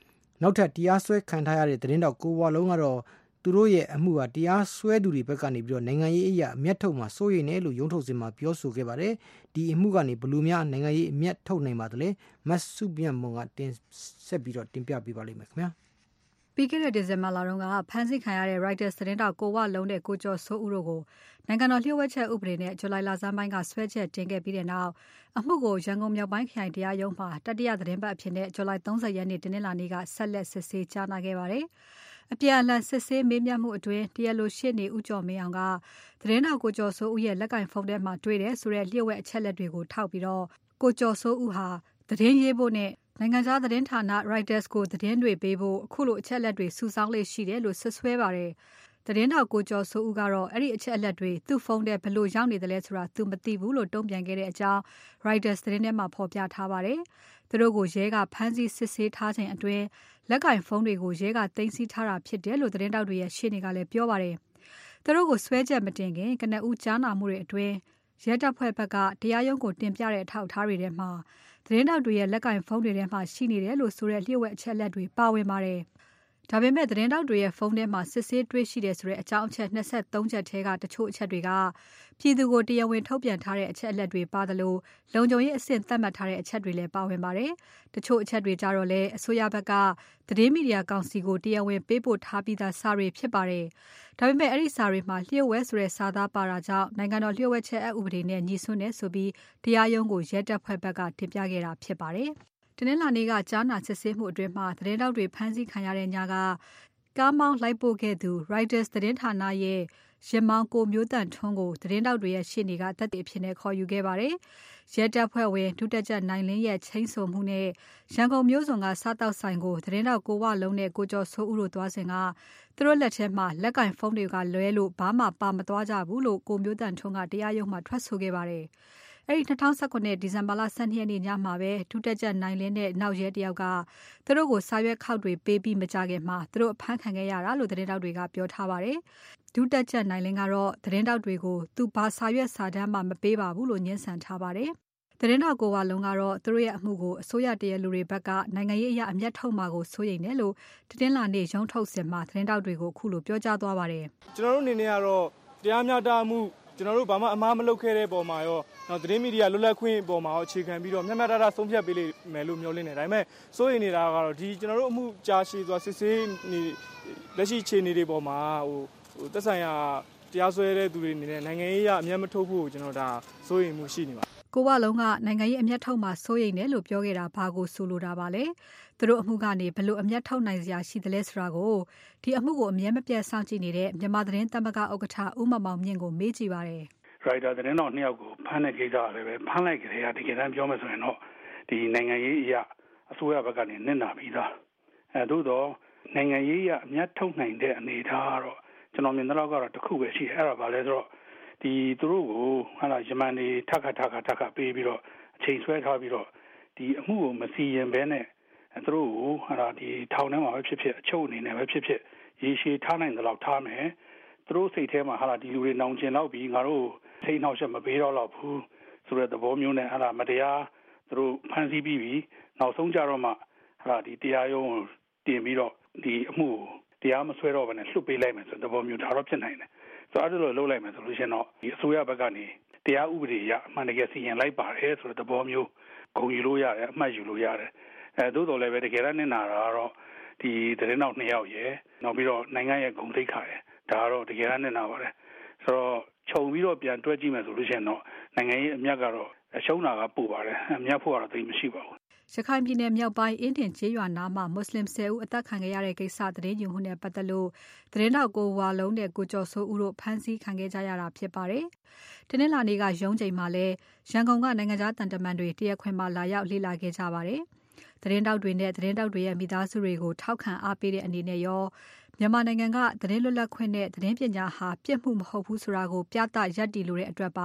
နောက်ထပ်တရားစွဲခံထားရတဲ့သတင်းတောက်ကိုဝါလုံးကတော့သူတို့ရဲ့အမှုဟာတရားစွဲသူတွေဘက်ကနေပြီးတော့နိုင်ငံရေးအရာအမျက်ထုတ်မှာစိုးရိမ်နေလို့ရုံးထုတ်စဉ်မှာပြောဆိုခဲ့ပါတယ်ဒီအမှုကနေဘယ်လိုများနိုင်ငံရေးအမျက်ထုတ်နိုင်ပါသလဲမတ်စုပြန့်မုံကတင်ဆက်ပြီးတော့တင်ပြပေးပါလိမ့်မယ်ခင်ဗျာပြီးခဲ့တဲ့ဒီဇင်ဘာလတုန်းကဖမ်းဆီးခံရတဲ့ Reuters သတင်းတောက်ကိုဝလုံးတဲ့ကိုကျော်စိုးဦးတို့ကိုနိုင်ငံတော်လျှို့ဝှက်ချက်ဥပဒေနဲ့ဇူလိုင်လဆန်းပိုင်းကဆွဲချက်တင်ခဲ့ပြီးတဲ့နောက်အမှုကိုရန်ကုန်မြောက်ပိုင်းခရိုင်တရားရုံးမှာတတိယသတင်းပတ်အဖြစ်နဲ့ဇူလိုင်၃၀ရက်နေ့တနင်္လာနေ့ကဆက်လက်စစ်ဆေးကြားနာခဲ့ပါတယ်။အပြန်အလှန်စစ်ဆေးမေးမြန်းမှုအတွင်းတရားလိုရှေ့နေဦးကျော်မင်းအောင်ကသတင်းတောက်ကိုကျော်စိုးဦးရဲ့လက်ကင်ဖုန်းထဲမှာတွေ့တဲ့ဆိုတဲ့လျှို့ဝှက်အချက်လက်တွေကိုထောက်ပြီးတော့ကိုကျော်စိုးဦးဟာသတင်းရေးဖို့နဲ့နိုင်ငံခြားသတင်းဌာန Reuters ကိုသတင်းတွေပေးဖို့အခုလိုအချက်အလက်တွေစုဆောင်းလေးရှိတယ်လို့ဆွဆွဲပါတယ်။သတင်းတောက်ကိုကျော်စိုးဦးကတော့အဲ့ဒီအချက်အလက်တွေသူ့ဖုန်းထဲဘယ်လိုရောက်နေတယ်လဲဆိုတာသူမသိဘူးလို့တုံ့ပြန်ခဲ့တဲ့အကြောင်း Reuters သတင်းထဲမှာဖော်ပြထားပါတယ်။သူတို့ကိုရဲကဖမ်းဆီးစစ်ဆေးထားချိန်အတွင်းလက်ကင်ဖုန်းတွေကိုရဲကသိမ်းဆည်းထားတာဖြစ်တယ်လို့သတင်းတောက်တွေရဲ့ရှေ့နေကလည်းပြောပါတယ်။သူတို့ကိုဆွဲချက်မတင်ခင်ကနဦးကြားနာမှုတွေအတွင်းရဲတပ်ဖွဲ့ဘက်ကတရားရုံးကိုတင်ပြတဲ့အထောက်အထားတွေထဲမှာသတင်းတောက်တွေရဲ့လက်ကင်ဖုန်းတွေထဲမှာရှိနေတယ်လို့ဆိုတဲ့လျှို့ဝှက်အချက်အလက်တွေပါဝင်ပါတယ်။ဒါပေမဲ့သတင်းတောက်တွေရဲ့ဖုန်းထဲမှာစစ်ဆေးတွေ့ရှိတယ်ဆိုတဲ့အကြောင်းအချက်၂၃ချက်ထဲကတချို့အချက်တွေကပြည်သူကိုတရားဝင်ထုတ်ပြန်ထားတဲ့အချက်အလက်တွေပါတယ်လို့လုံခြုံရေးအဆင့်သတ်မှတ်ထားတဲ့အချက်တွေလည်းပါဝင်ပါတယ်။တချို့အချက်တွေကြတော့လေအစိုးရဘက်ကသတင်းမီဒီယာကောင်စီကိုတရားဝင်ပေးပို့ထားပြီးသားစာတွေဖြစ်ပါတယ်။ဒါပေမဲ့အဲ့ဒီစာတွေမှာလျှို့ဝှက်ဆိုတဲ့စာသားပါတာကြောင့်နိုင်ငံတော်လျှို့ဝှက်ချက်အက်ဥပဒေနဲ့ညီစွန်းတယ်ဆိုပြီးတရားရုံးကိုရဲတပ်ဖွဲ့ဘက်ကတင်ပြခဲ့တာဖြစ်ပါတယ်။တနင်္လာနေ့ကကြားနာစစ်ဆေးမှုအတွင်းမှာသတင်းတောက်တွေဖမ်းဆီးခံရတဲ့ညကကားမောင်းလိုက်ပို့ခဲ့သူ Reuters သတင်းဌာနရဲ့ရင်မောင်းကိုမျိုးတန့်ထွန်းကိုသတင်းတောက်တွေရဲ့ရှေ့နေကတပ်တွေအဖြစ်နဲ့ခေါ်ယူခဲ့ပါတယ်။ရဲတပ်ဖွဲ့ဝင်ဒုတက်ကြနိုင်လင်းရဲ့ချင်းဆိုမှုနဲ့ရန်ကုန်မြို့စွန်ကစားတောက်ဆိုင်ကိုသတင်းတောက်ကိုဝလုံးနဲ့ကိုကျော်စိုးဦးတို့သွားစဉ်ကသူတို့လက်ထဲမှာလက်ကင်ဖုန်းတွေကလွဲလို့ဘာမှပါမသွားကြဘူးလို့ကိုမျိုးတန့်ထွန်းကတရားရုံးမှာထွက်ဆိုခဲ့ပါတယ်။အဲ့ဒီ၂၀၁၉ဒီဇင်ဘာလ၁၂ရက်နေ့ညမှာပဲဒုတက်ကြနိုင်လင်းနဲ့နောက်ရဲတယောက်ကသူတို့ကိုစာရွက်ခောက်တွေပေးပြီးမကြခင်မှာသူတို့အဖမ်းခံခဲ့ရတာလို့သတင်းတောက်တွေကပြောထားပါတယ်။ဒုတက်ကြနိုင်လင်းကတော့သတင်းတောက်တွေကိုသူဘာစာရွက်စာတမ်းမှမပေးပါဘူးလို့ညှင်းဆန်ထားပါတယ်။သတင်းတောက်ကိုဝလုံးကတော့သူတို့ရဲ့အမှုကိုအစိုးရတရားလူတွေဘက်ကနိုင်ငံရေးအရာအမျက်ထုတ်မှာကိုစိုးရိမ်တယ်လို့တင်းလာနေရုံးထုတ်စင်မှာသတင်းတောက်တွေကိုအခုလိုပြောကြားသွားပါတယ်။ကျွန်တော်တို့အနေနဲ့ကတော့တရားမျှတမှုကျွန်တော်တို့ဘာမှအမှားမလုပ်ခဲ့တဲ့ပုံမှာရောနော်သတင်းမီဒီယာလွတ်လပ်ခွင့်ပုံမှာရောအခြေခံပြီးတော့မျှမျှတတဆုံးဖြတ်ပေးလိမ့်မယ်လို့မျှော်လင့်နေတယ်ဒါပေမဲ့စိုးရိမ်နေတာကတော့ဒီကျွန်တော်တို့အမှုကြားရှိသွားစစ်ဆေးနေလက်ရှိအခြေအနေတွေပေါ်မှာဟိုဟိုသက်ဆိုင်ရာတရားစွဲတဲ့သူတွေအနေနဲ့နိုင်ငံရေးအရအမျက်မထုတ်ဖို့ကျွန်တော်ဒါစိုးရိမ်မှုရှိနေပါကိုဝလုံးကနိုင်ငံရေးအမျက်ထုတ်မှာစိုးရိမ်တယ်လို့ပြောခဲ့တာဘာကိုဆိုလိုတာပါလဲသူတို့အမှုကနေဘလို့အမျက်ထုတ်နိုင်စရာရှိသလဲဆိုတာကိုဒီအမှုကိုအမြဲမပြတ်စောင့်ကြည့်နေတဲ့မြန်မာသတင်းသမဂ္ဂဥက္ကဋ္ဌဦးမမောင်မြင့်ကိုမေးကြည့်ပါတယ်ရိုက်တာသတင်းတော်နှစ်ယောက်ကိုဖမ်းတဲ့ကိစ္စလည်းပဲဖမ်းလိုက်ကြတဲ့တကယ်တမ်းပြောမယ်ဆိုရင်တော့ဒီနိုင်ငံရေးအရာအစိုးရဘက်ကနေနစ်နာပြီးသားအဲသို့တော့နိုင်ငံရေးအရာအမျက်ထုတ်နိုင်တဲ့အနေအထားကတော့ကျွန်တော်မြင်တဲ့လောက်ကတော့တစ်ခုပဲရှိတယ်အဲ့ဒါဘာလဲဆိုတော့ဒီသူတို့ကိုဟာလာယမန်တွေထပ်ခါထပ်ခါထပ်ခါပေးပြီးတော့အချိန်ဆွဲထားပြီးတော့ဒီအမှုကိုမစီရင်ဘဲနဲ့သူတို့ကိုဟာလာဒီထောင်ထဲမှာပဲဖြစ်ဖြစ်အချုပ်အနေနဲ့ပဲဖြစ်ဖြစ်ရေရှည်ထားနိုင်တဲ့လောက်ထားမယ်သူတို့စိတ်ထဲမှာဟာလာဒီလူတွေနောင်ကျင်တော့ပြီးငါတို့စိတ်နှောက်ယှက်မပေးတော့တော့ဘူးဆိုတဲ့သဘောမျိုးနဲ့ဟာလာမတရားသူတို့ဖမ်းဆီးပြီးပြီးနောက်ဆုံးကြတော့မှဟာလာဒီတရားရုံးကိုတင်ပြီးတော့ဒီအမှုတရားမဆွဲတော့ဘဲနဲ့လွှတ်ပေးလိုက်မယ်ဆိုတဲ့သဘောမျိုးဒါတော့ဖြစ်နိုင်တယ်ဆိုတော့အဲ့လိုလုပ်လိုက်မယ်ဆိုလို့ရှိရင်တော့ဒီအစိုးရဘက်ကနေတရားဥပဒေအရအမှန်တကယ်စီရင်လိုက်ပါတယ်ဆိုတဲ့သဘောမျိုးဂုဏ်ယူလို့ရတယ်အမှတ်ယူလို့ရတယ်အဲသို့တော်လည်းပဲတကယ်တမ်းနေတာကတော့ဒီသတင်းတော်နှစ်ယောက်ရယ်နောက်ပြီးတော့နိုင်ငံရဲ့ဂုဏ်သိက္ခာရယ်ဒါကတော့တကယ်တမ်းနေတာပါတယ်ဆိုတော့ခြုံပြီးတော့ပြန်တွဲကြည့်မယ်ဆိုလို့ရှိရင်တော့နိုင်ငံရေးအမြတ်ကတော့အရှုံးတာကပို့ပါတယ်အမြတ်ဖို့ကတော့သိမရှိပါဘူးရခိုင်ပြည်နယ်မြောက်ပိုင်းအင်းတင်ကျေးရွာနားမှာမွတ်စလင်ဆယ်ဦးအသက်ခံခဲ့ရတဲ့ကိစ္စသတင်းယူမှုနဲ့ပတ်သက်လို့သတင်းတောက်ကိုဝါလုံးနဲ့ကိုကျော်စိုးဦးတို့ဖမ်းဆီးခံခဲ့ကြရတာဖြစ်ပါတယ်။တနင်္လာနေ့ကရုံးချိန်မှာလဲရန်ကုန်ကနိုင်ငံခြားတန်တမန်တွေတရားခွင်မှာလာရောက်လေ့လာခဲ့ကြပါတယ်။သတင်းတောက်တွေနဲ့သတင်းတောက်တွေရဲ့မိသားစုတွေကိုထောက်ခံအားပေးတဲ့အနေနဲ့ရောမြန်မာနိုင်ငံကသတင်းလွတ်လပ်ခွင့်နဲ့သတင်းပညာဟာပြည့်မှုမဟုတ်ဘူးဆိုတာကိုပြသရပ်တည်လို့တဲ့အတွက်ပါတ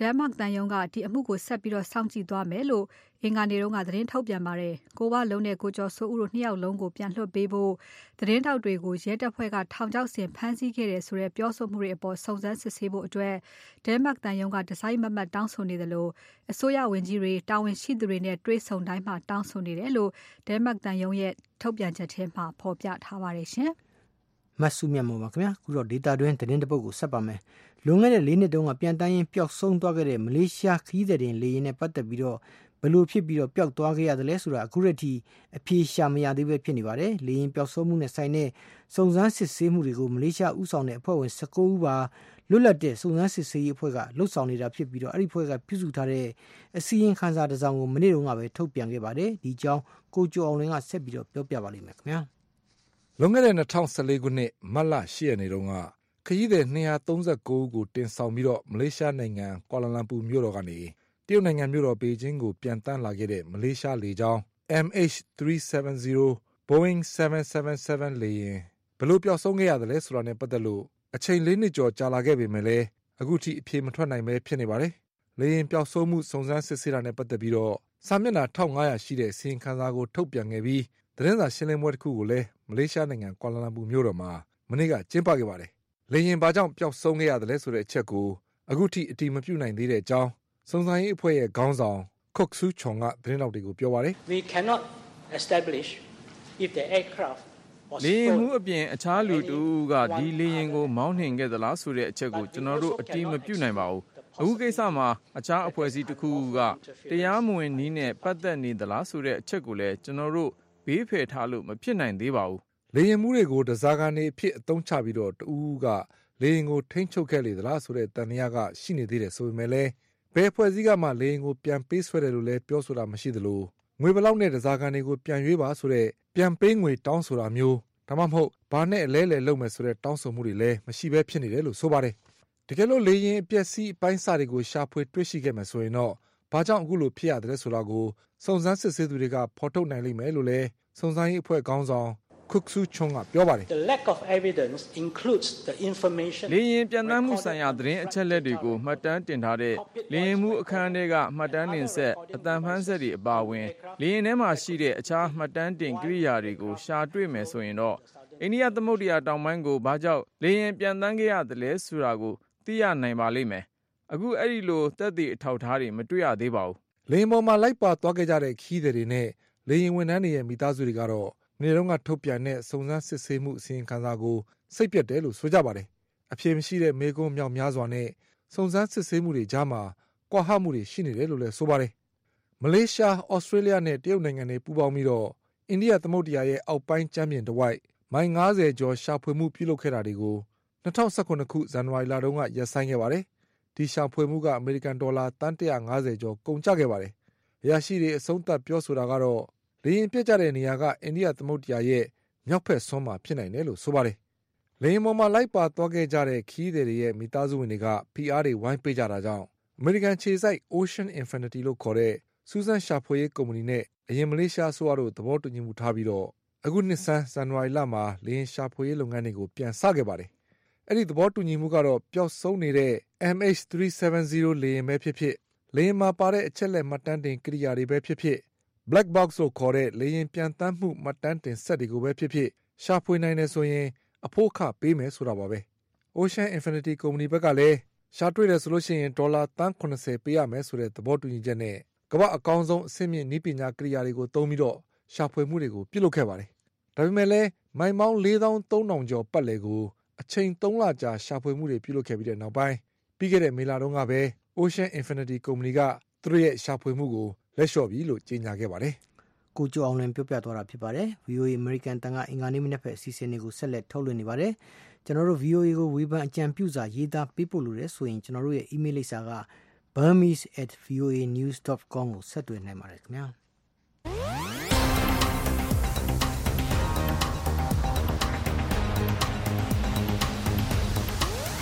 ဒန်မတ်တန်ယုံကဒီအမှုကိုဆက်ပြီးတော့စောင့်ကြည့်သွားမယ်လို့အင်္ဂါနေ့တုန်းကသတင်းထုတ်ပြန်ပါတယ်ကိုဝလုံးနဲ့ကိုကျော်စိုးဦးတို့နှစ်ယောက်လုံးကိုပြန်လွှတ်ပေးဖို့သတင်းတောက်တွေကိုရဲတပ်ဖွဲ့ကထောင်ချောက်ဆင်ဖမ်းဆီးခဲ့တယ်ဆိုတဲ့ပြောဆိုမှုတွေအပေါ်စုံစမ်းစစ်ဆေးဖို့အတွက်ဒန်မတ်တန်ယုံကဒီဇိုင်းမမတ်တောင်းဆိုနေတယ်လို့အစိုးရဝန်ကြီးတွေတာဝန်ရှိသူတွေနဲ့တွေ့ဆုံတိုင်းမှာတောင်းဆိုနေတယ်လို့ဒန်မတ်တန်ယုံရဲ့ထုတ်ပြန်ချက်ထဲမှာဖော်ပြထားပါတယ်ရှင်မဆုမြတ်မောပါခင်ဗျာခုတော့ဒေတာတွင်းသတင်းတပုတ်ကိုဆက်ပါမယ်လွန်ခဲ့တဲ့၄နှစ်တုန်းကပြန်တန်းရင်ပျောက်ဆုံးသွားခဲ့တဲ့မလေးရှားခီးသည်တင်လေယာဉ်နဲ့ပတ်သက်ပြီးတော့ဘယ်လိုဖြစ်ပြီးတော့ပျောက်သွားခဲ့ရတယ်လဲဆိုတာအခုရက်ထိအဖြေရှာမရသေးပဲဖြစ်နေပါတယ်လေယာဉ်ပျောက်ဆုံးမှုနဲ့ဆိုင်တဲ့စုံစမ်းစစ်ဆေးမှုတွေကိုမလေးရှားဥဆောင်တဲ့အဖွဲ့ဝင်၁၉ဦးပါလွတ်လပ်တဲ့စုံစမ်းစစ်ဆေးရေးအဖွဲ့ကလှုပ်ဆောင်နေတာဖြစ်ပြီးတော့အဲ့ဒီအဖွဲ့ကပြုစုထားတဲ့အစည်းအဝေးခန်းစာတစ်စောင်ကိုမနေ့တုန်းကပဲထုတ်ပြန်ခဲ့ပါတယ်ဒီကြောင်းကိုကျော်အောင်လင်းကဆက်ပြီးတော့ပြောပြပါလိမ့်မယ်ခင်ဗျာလွန်ခဲ့တဲ့၂၀၁၄ခုနှစ်မတ်လ၈ရက်နေ့တုန်းကခရီးသည်၂၃၉ဦးကိုတင်ဆောင်ပြီးတော့မလေးရှားနိုင်ငံကွာလာလမ်ပူမြို့တော်ကနေတရုတ်နိုင်ငံမြို့တော်ပေကျင်းကိုပြန်တန်းလာခဲ့တဲ့မလေးရှားလေကြောင်း M H three seventy Boeing seven seventy-seven လေယာဉ်ဘယ်လိုပျောက်ဆုံးခဲ့ရတယ်လဲဆိုတာနဲ့ပတ်သက်လို့အချိန်လေးနှစ်ကျော်ကြာလာခဲ့ပေမဲ့လည်းအခုထိအဖြေမထွက်နိုင်ပဲဖြစ်နေပါတယ်လေယာဉ်ပျောက်ဆုံးမှုစုံစမ်းစစ်ဆေးတာနဲ့ပတ်သက်ပြီးတော့စာမျက်နှာ၁၅၀၀ရှိတဲ့စီရင်ခံစာကိုထုတ်ပြန်ခဲ့ပြီးသတင်းစာရှင်းလင်းပွဲတစ်ခုကိုလည်းမလေးရှားနိုင်ငံကွာလာလမ်ပူမြို့တော်မှာမနေ့ကကျင်းပခဲ့ပါတယ်လေယာဉ်ဘာကြောင့်ပျောက်ဆုံးခဲ့ရတယ်လဲဆိုတဲ့အချက်ကိုအခုထိအတိမပြုနိုင်သေးတဲ့အကြောင်းစုံစမ်းရေးအဖွဲ့ရဲ့ခေါင်းဆောင်ခုတ်ဆူချွန်ကသတင်းတော်တွေကိုပြောပါတယ် We cannot establish if the aircraft was လေယာဉ်မှုအပြင်အခြားလူတူကဒီလေယာဉ်ကိုမောင်းနှင်ခဲ့သလားဆိုတဲ့အချက်ကိုကျွန်တော်တို့အတိမပြုနိုင်ပါဘူးအခုကိစ္စမှာအခြားအဖွဲ့အစည်းတစ်ခုကတရားမဝင်နည်းနဲ့ပတ်သက်နေသလားဆိုတဲ့အချက်ကိုလည်းကျွန်တော်တို့ဘေးဖယ်ထားလို့မဖြစ်နိုင်သေးပါဘူးလေယာဉ်မှုတွေကိုတစားကနေအဖြစ်အသုံးချပြီးတော့တူကလေယာဉ်ကိုထိန်းချုပ်ခဲ့လေသလားဆိုတဲ့တန်တရားကရှိနေသေးတယ်ဆိုပေမဲ့လည်းဘယ်ဖွဲ့စည်းကမှလေယာဉ်ကိုပြန်ပေးဆွဲတယ်လို့လည်းပြောဆိုတာမရှိသလိုငွေဘလောက်နဲ့တစားကနေကိုပြန်ရွေးပါဆိုတဲ့ပြန်ပေးငွေတောင်းဆိုတာမျိုးဒါမှမဟုတ်ဘာနဲ့အလဲလဲလုပ်မယ်ဆိုတဲ့တောင်းဆိုမှုတွေလည်းမရှိဘဲဖြစ်နေတယ်လို့ဆိုပါတယ်တကယ်လို့လေယာဉ်အပျက်စီးအပိုင်းစာတွေကိုရှာဖွေတွေ့ရှိခဲ့မယ်ဆိုရင်တော့ဘာကြောင့်အခုလိုဖြစ်ရတယ်ဆိုတာကိုစုံစမ်းစစ်ဆေးသူတွေကဖော်ထုတ်နိုင်လိမ့်မယ်လို့လည်းစုံစမ်းရေးအဖွဲ့ခေါင်းဆောင်ခုတ်ဆူချွန်ကပြောပါတယ် The lack of evidence includes the information လေယာဉ်ပြန်တန်းမှုဆိုင်ရာသတင်းအချက်လက်တွေကိုမှတ်တမ်းတင်ထားတဲ့လေယာဉ်မှုအခန်းထဲကမှတ်တမ်းတင်ဆက်အတန်ဖန်းဆက်တွေအပါအဝင်လေယာဉ်ထဲမှာရှိတဲ့အခြားမှတ်တမ်းတင်ကိရိယာတွေကိုရှာတွေ့မယ်ဆိုရင်တော့အိန္ဒိယသမုဒ္ဒရာတောင်ပိုင်းကိုဘာကြောင့်လေယာဉ်ပြန်တန်းခဲ့ရတယ်လဲဆိုတာကိုသိရနိုင်ပါလိမ့်မယ်အခုအဲ့ဒီလိုသက်သေအထောက်အထားတွေမတွေ့ရသေးပါဘူးလေယာဉ်ပေါ်မှာလိုက်ပါသွားခဲ့ကြတဲ့ခီးသည်တွေနဲ့လေယာဉ်ဝန်ထမ်းတွေရဲ့မိသားစုတွေကတော့နေတုန်းကထုတ်ပြန်တဲ့စုံစမ်းစစ်ဆေးမှုအစီရင်ခံစာကိုစိတ်ပြတ်တယ်လို့ဆိုကြပါတယ်အဖြေမရှိတဲ့မေးခွန်းမြောက်များစွာနဲ့စုံစမ်းစစ်ဆေးမှုတွေကြားမှာကွာဟမှုတွေရှိနေတယ်လို့လည်းဆိုပါတယ်မလေးရှားဩစတြေးလျနဲ့တရုတ်နိုင်ငံတွေပူးပေါင်းပြီးတော့အိန္ဒိယသမုဒ္ဒရာရဲ့အောက်ပိုင်းကျမ်းပြင်တစ်ဝိုက်မိုင်၅၀ကျော်ရှာဖွေမှုပြုလုပ်ခဲ့တာတွေကို၂၀၁၇ခုဇန်နဝါရီလတုန်းကရပ်ဆိုင်းခဲ့ပါတယ်ဒီရှာဖွေမှုကအမေရိကန်ဒေါ်လာတန်၁၅၀ကျော်ကုန်ကျခဲ့ပါတယ်အရာရှိတွေအဆုံးသတ်ပြောဆိုတာကတော့လေယာဉ်ပြတ်ကျတဲ့နေရာကအိန္ဒိယသမုဒ္ဒရာရဲ့မြောက်ဖက်စွန်းမှာဖြစ်နိုင်တယ်လို့ဆိုပါတယ်လေယာဉ်ပေါ်မှာလိုက်ပါသွားခဲ့ကြတဲ့ခီးသည်တွေရဲ့မိသားစုဝင်တွေကဖိအားတွေဝိုင်းပေးကြတာကြောင့်အမေရိကန်ခြေစိုက် Ocean Infinity လို့ခေါ်တဲ့စူးစမ်းရှာဖွေရေးကုမ္ပဏီနဲ့အရင်မလေးရှားအစိုးရတို့သဘောတူညီမှုထားပြီးတော့အခုနှစ်ဆန်းဇန်နဝါရီလမှာလေယာဉ်ရှာဖွေရေးလုပ်ငန်းတွေကိုပြန်စခဲ့ပါတယ်အဲ့ဒီသဘောတူညီမှုကတော့ပျောက်ဆုံးနေတဲ့ M H three seventy လေယာဉ်ပဲဖြစ်ဖြစ်လေယာဉ်မှာပါတဲ့အချက်လက်မှတ်တမ်းတင်ကိရိယာတွေပဲဖြစ်ဖြစ် Black Box လို့ခေါ်တဲ့လေယာဉ်ပြန်တန်းမှုမှတ်တမ်းတင်ဆက်တွေကိုပဲဖြစ်ဖြစ်ရှာဖွေနိုင်တယ်ဆိုရင်အဖို့ခပေးမယ်ဆိုတာပါပဲ Ocean Infinity ကုမ္ပဏီဘက်ကလည်းရှာတွေ့တယ်ဆိုလို့ရှိရင်ဒေါ်လာတန်း၇၀ပေးရမယ်ဆိုတဲ့သဘောတူညီချက်နဲ့ကမ္ဘာအကောင်းဆုံးအဆင့်မြင့်နည်းပညာကိရိယာတွေကိုသုံးပြီးတော့ရှာဖွေမှုတွေကိုပြုလုပ်ခဲ့ပါတယ်ဒါပေမဲ့လည်းမိုင်ပေါင်း၄သောင်း၃ထောင်ကျော်ပတ်လည်ကိုအချိန်၃လကြာရှာဖွေမှုတွေပြုလုပ်ခဲ့ပြီးတဲ့နောက်ပိုင်းပြီးခဲ့တဲ့မေလတုန်းကပဲ Ocean Infinity ကုမ္ပဏီကသူတို့ရဲ့ရှာဖွေမှုကိုလက်လျှော့ပြီလို့ကြေညာခဲ့ပါတယ်။ကိုကျော်အောင်လွင်ပြောပြသွားတာဖြစ်ပါတယ်။ V O A American တန်ကအင်္ဂါနေ့မနေ့ဖက်အစီအစဉ်တွေကိုဆက်လက်ထုတ်လွှင့်နေပါတယ်။ကျွန်တော်တို့ V O A ကိုဝေဖန်အကြံပြုစာရေးသားပေးပို့လို့ရဆိုရင်ကျွန်တော်တို့ရဲ့ email လိပ်စာက burmese at v o a news dot com ကိုဆက်သွယ်နိုင်ပါတယ်ခင်ဗျာ။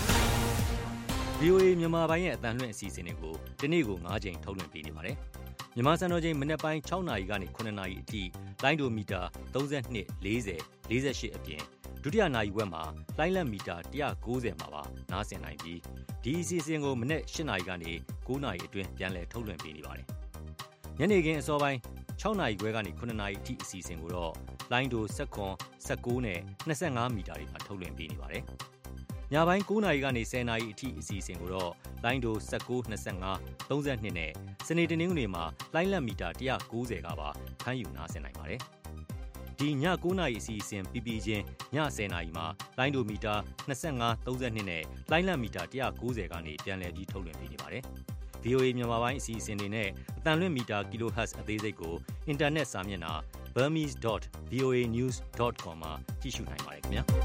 V O A မြန်မာပိုင်းရဲ့အသံလွှင့်အစီအစဉ်တွေကိုဒီနေ့ကို၅ချိန်ထုတ်လွှင့်ပေးနေပါတယ်။မြန်မာစံတော်ချိန်မနက်ပိုင်း ၆ နာရီကနေ ၇ နာရီအထိလိုင်းဒိုမီတာ ၃၂ ၄၀ ၄၈ အပြင်ဒုတိယနာရီဝက်မှာလိုင်းလံမီတာ ၁၉၀ မှာပါနားဆင်နိုင်ပြီးဒီအစီအစဉ်ကိုမနက် ၈ နာရီကနေ ၉ နာရီအတွင်းပြန်လည်ထုတ်လွှင့်ပေးနေပါတယ်။ညနေခင်းအစောပိုင်း ၆ နာရီခွဲကနေ ၇ နာရီအထိအစီအစဉ်ကိုတော့လိုင်းဒို ၁၇, ၁၉ နဲ့ ၂၅ မီတာတွေမှာထုတ်လွှင့်ပေးနေပါတယ်။ညပိုင်း ၉ နာရီကနေ ၁၀ နာရီအထိအစီအစဉ်ကိုတော့လိုင်းဒို ၁၉, ၂၅, ၃၂ နဲ့စနေတနင်္ဂနွေမှာလိုင်းလံမီတာ ၁၉၀ ကပါဖမ်းယူနားဆင်နိုင်ပါတယ်။ဒီည ၉ နာရီအစီအစဉ်ပြီးပြီးချင်းည ၁၀ နာရီမှာလိုင်းဒိုမီတာ ၂၅, ၃၂ နဲ့လိုင်းလံမီတာ ၁၉၀ ကနေပြန်လည်ပြီးထုတ်လွှင့်ပေးနေပါတယ်။ဗွီအိုအေ မြန်မာပိုင်းအစီအစဉ်တွေနဲ့အသံလွှင့်မီတာ kilohertz အသေးစိတ်ကိုအင်တာနက်စာမျက်နှာ burmese dot v o a news dot com မှာကြည့်ရှုနိုင်ပါတယ်ခင်ဗျာ။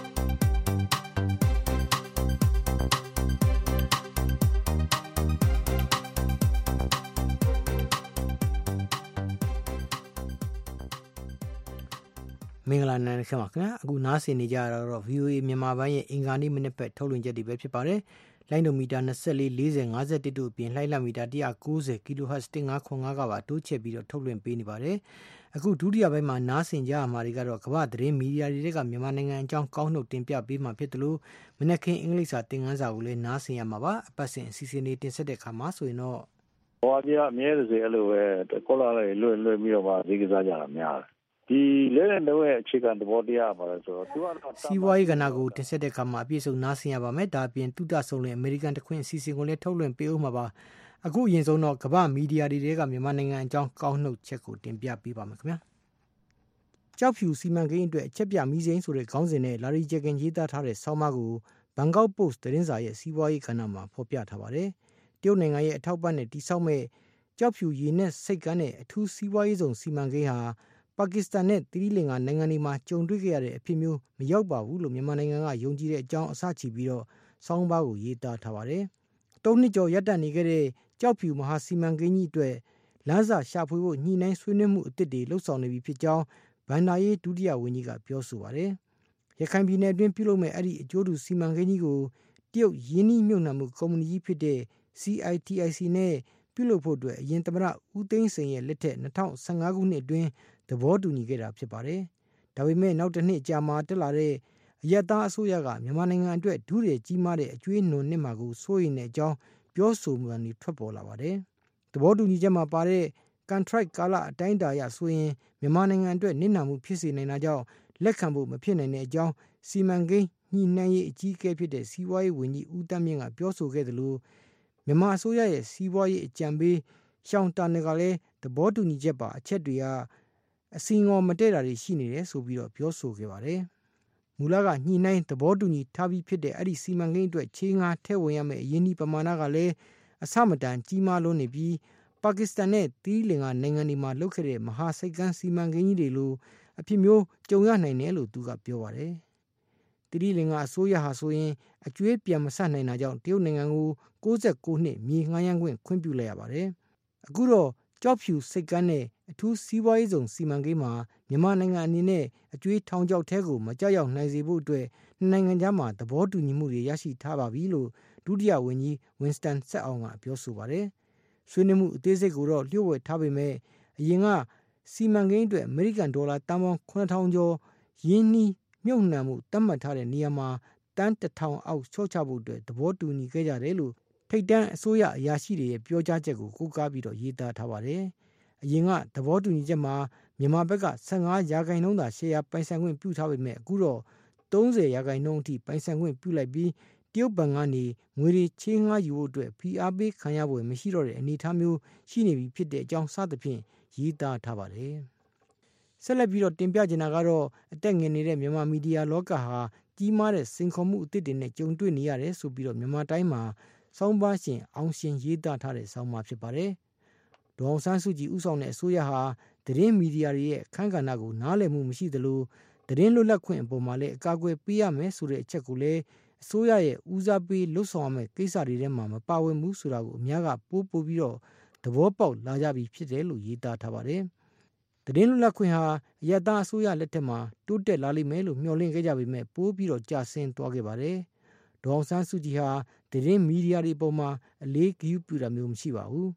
မင်္ဂလာနံနက်ခင်းပါခင်ဗျာအခုနားဆင်နေကြရတော့ ဗွီအိုအေ မြန်မာပိုင်းရဲ့အင်္ဂါနေ့မနေ့ဖက်ထုတ်လွှင့်ချက်တွေပဲဖြစ်ပါတယ်လိုင်းဒိုမီတာ ၂၄, ၄၀, ၅၁ တို့အပြင်လှိုင်းလံမီတာ ၁၉၀ kHz ၁၅၇၅ ကပါတိုးချဲ့ပြီးတော့ထုတ်လွှင့်ပေးနေပါတယ်အခုဒုတိယပိုင်းမှာနားဆင်ကြရမှာတွေကတော့ကမ္ဘာသတင်းမီဒီယာတွေကမြန်မာနိုင်ငံအကြောင်းကောင်းနှုတ်တင်ပြပေးမှာဖြစ်တယ်လို့မနေ့ကအင်္ဂလိပ်စာသင်ခန်းစာကိုလည်းနားဆင်ရမှာပါအပတ်စဉ်အစီအစဉ်တွေတင်ဆက်တဲ့အခါမှာဆိုရင်တော့ဘဝကြီးအမြဲတစေအဲ့လိုပဲကောလာလေးလွတ်လွတ်ပြီးတော့မှဈေးကစားကြတာများတယ်ဒီလဲတဲ့တော့အခြေခံသဘောတရားပါလဲဆိုတော့သူကတော့စီးပွားရေးကဏ္ဍကိုတင်ဆက်တဲ့အခါမှာအပြည့်စုံနားဆင်ရပါမယ်ဒါအပြင်တုဒ္ဒဆုံးလည်းအမေရိကန်တခွင့်အစီအစဉ်ကိုလည်းထုတ်လွှင့်ပေးဦးမှာပါအခုအရင်ဆုံးတော့ကမ္ဘာမီဒီယာတွေကမြန်မာနိုင်ငံအကြောင်းကောင်းနှုတ်ချက်ကိုတင်ပြပေးပါမယ်ခင်ဗျာကြောက်ဖြူစီမံကိန်းအတွက်အချက်ပြမီးစိမ်းဆိုတဲ့ခေါင်းစဉ်နဲ့လာရီဂျက်ကင်ရေးသားထားတဲ့ဆောင်းပါးကိုဘန်ကောက်ပို့စ်သတင်းစာရဲ့စီးပွားရေးကဏ္ဍမှာဖော်ပြထားပါတယ်တရုတ်နိုင်ငံရဲ့အထောက်ပံ့နဲ့တိစောက်မဲ့ကြောက်ဖြူရေနက်စိတ်ကမ်းနဲ့အထူးစီးပွားရေးဆောင်စီမံကိန်းဟာပါကစ္စတန်နဲ့သီရိလင်္ကာနိုင်ငံတွေမှာကြုံတွေ့ခဲ့ရတဲ့အဖြစ်မျိုးမရောက်ပါဘူးလို့မြန်မာနိုင်ငံကယုံကြည်တဲ့အကြောင်းအစချီပြီးတော့ဆောင်းပါးကိုရေးသားထားပါတယ်။သုံးနှစ်ကျော်ရပ်တန့်နေခဲ့တဲ့ကြောက်ဖြူမဟာစီမံကိန်းကြီးအတွက်လမ်းစာရှာဖွေဖို့ညှိနှိုင်းဆွေးနွေးမှုအသစ်တွေလှုပ်ဆောင်နေပြီဖြစ်ကြောင်းဗန်ဒါရေးဒုတိယဝန်ကြီးကပြောဆိုပါတယ်။ရခိုင်ပြည်နယ်အတွင်းပြုလုပ်မဲ့အဲ့ဒီအကျိုးတူစီမံကိန်းကြီးကိုတရုတ်ယင်းနှိမ့်မြုပ်နှံမှုကုမ္ပဏီကြီးဖြစ်တဲ့ C I T I C နဲ့ပြုလုပ်ဖို့အတွက်အရင်သမ္မတဦးသိန်းစိန်ရဲ့လက်ထက်၂၀၁၅ခုနှစ်အတွင်းသဘောတူညီခဲ့တာဖြစ်ပါတယ်။ဒါပေမဲ့နောက်တစ်နှစ်ကြာမှတက်လာတဲ့အယက်သားအစိုးရကမြန်မာနိုင်ငံအတွက်ဒုရည်ကြီးမားတဲ့အကျွေးနွန်နှစ်မှာကိုစိုးရိမ်တဲ့အကြောင်းပြောဆိုမှုတွေထွက်ပေါ်လာပါတယ်။သဘောတူညီချက်မှာပါတဲ့ contract ကာလအတိုင်းအတာအရဆိုရင်မြန်မာနိုင်ငံအတွက်နစ်နာမှုဖြစ်စေနိုင်တာကြောင့်လက်ခံဖို့မဖြစ်နိုင်တဲ့အကြောင်းစီမံကိန်းညှိနှိုင်းရေးအကြီးအကဲဖြစ်တဲ့စီးပွားရေးဝန်ကြီးဦးတန်းမြင့်ကပြောဆိုခဲ့တယ်လို့မြန်မာအစိုးရရဲ့စီးပွားရေးအကြံပေးရှောင်းတာနယ်ကလည်းသဘောတူညီချက်ပါအချက်တွေကအစီငေါ်မတည့်တာတွေရှိနေတယ်ဆိုပြီးတော့ပြောဆိုခဲ့ပါတယ်။မူလကညှိနှိုင်းသဘောတူညီထားပြီးဖြစ်တဲ့အဲ့ဒီစီမံကိန်းအတွက်ချေးငှားထည့်ဝင်ရမယ့်အရင်းနှီးပမာဏကလည်းအဆမတန်ကြီးမားလွန်းနေပြီးပါကစ္စတန်နဲ့သီရိလင်္ကာနိုင်ငံတွေမှာလုပ်ခဲ့တဲ့မဟာစိတ်ကမ်းစီမံကိန်းကြီးတွေလိုအဖြစ်မျိုးကြုံရနိုင်တယ်လို့သူကပြောပါတယ်။သီရိလင်္ကာအစိုးရဟာဆိုရင်အကျွေးပြန်မဆနိုင်တာကြောင့်တရုတ်နိုင်ငံကို၉၉နှစ်မြေငှားရမ်းခွင့်ခွင့်ပြုလိုက်ရပါတယ်။အခုတော့ကြောက်ဖြူစိတ်ကမ်းနဲ့အထူးစီးပွားရေးဆောင်စီမံကိန်းမှာမြန်မာနိုင်ငံအနေနဲ့အကျွေးထောင်ချောက်ထဲကိုမကြောက်ရောက်နိုင်စေဖို့အတွက်နိုင်ငံခြားမှာသဘောတူညီမှုတွေရရှိထားပါပြီလို့ဒုတိယဝန်ကြီးဝင်းစတန်ဆက်အောင်ကပြောဆိုပါတယ်။ဆွေးနွေးမှုအသေးစိတ်ကိုတော့လျှို့ဝှက်ထားပေမဲ့အရင်ကစီမံကိန်းအတွက်အမေရိကန်ဒေါ်လာတန်ပေါင်းခုနှစ်ထောင်ကျော်ရင်းနှီးမြုပ်နှံမှုသတ်မှတ်ထားတဲ့နေရာမှာတန်းတစ်ထောင်အောက်ချော့ချဖို့အတွက်သဘောတူညီခဲ့ကြတယ်လို့ထိပ်တန်းအစိုးရအရာရှိတွေရဲ့ပြောကြားချက်ကိုကိုးကားပြီးတော့ရေးသားထားပါတယ်။အရင်ကသဘောတူညီချက်မှာမြန်မာဘက်က၁၅ရာခိုင်နှုန်းသာရှယ်ယာပိုင်ဆိုင်ခွင့်ပြုထားပေမဲ့အခုတော့၃၀ရာခိုင်နှုန်းအထိပိုင်ဆိုင်ခွင့်ပြုလိုက်ပြီးတရုတ်ဘဏ်ကနေငွေတွေချေးငှားယူဖို့အတွက်ဖိအားပေးခံရဖို့မရှိတော့တဲ့အနေအထားမျိုးရှိနေပြီဖြစ်တဲ့အကြောင်းစသဖြင့်ရေးသားထားပါတယ်။ဆက်လက်ပြီးတော့တင်ပြချင်တာကတော့အသက်ငယ်နေတဲ့မြန်မာမီဒီယာလောကဟာကြီးမားတဲ့စိန်ခေါ်မှုအသစ်တွေနဲ့ကြုံတွေ့နေရတယ်ဆိုပြီးတော့မြန်မာတိုင်းမှာဆောင်းပါးရှင်အောင်ရှင်ရေးသားထားတဲ့ဆောင်းပါးဖြစ်ပါတယ်။ဒေါအောင်ဆန်းစုကြည်ဦးဆောင်တဲ့အစိုးရဟာသတင်းမီဒီယာတွေရဲ့အခမ်းကဏ္ဍကိုနားလည်မှုမရှိသလိုသတင်းလွတ်လပ်ခွင့်အပေါ်မှာလည်းအကာအကွယ်ပေးရမယ်ဆိုတဲ့အချက်ကိုလည်းအစိုးရရဲ့ဦးစားပေးလှုပ်ဆောင်ရမယ့်ကိစ္စတွေထဲမှာမပါဝင်ဘူးဆိုတာကိုအများကပိုးပိုးပြီးတော့သဘောပေါက်လာကြပြီဖြစ်တယ်လို့ရေးသားထားပါတယ်။သတင်းလွတ်လပ်ခွင့်ဟာအယက်သားအစိုးရလက်ထက်မှာတိုးတက်လာလိမ့်မယ်လို့မျှော်လင့်ခဲ့ကြပေမဲ့ပိုးပြီးတော့ကျဆင်းသွားခဲ့ပါတယ်။ဒေါအောင်ဆန်းစုကြည်ဟာသတင်းမီဒီယာတွေအပေါ်မှာအလေးဂရုပြုတာမျိုးမရှိပါဘူး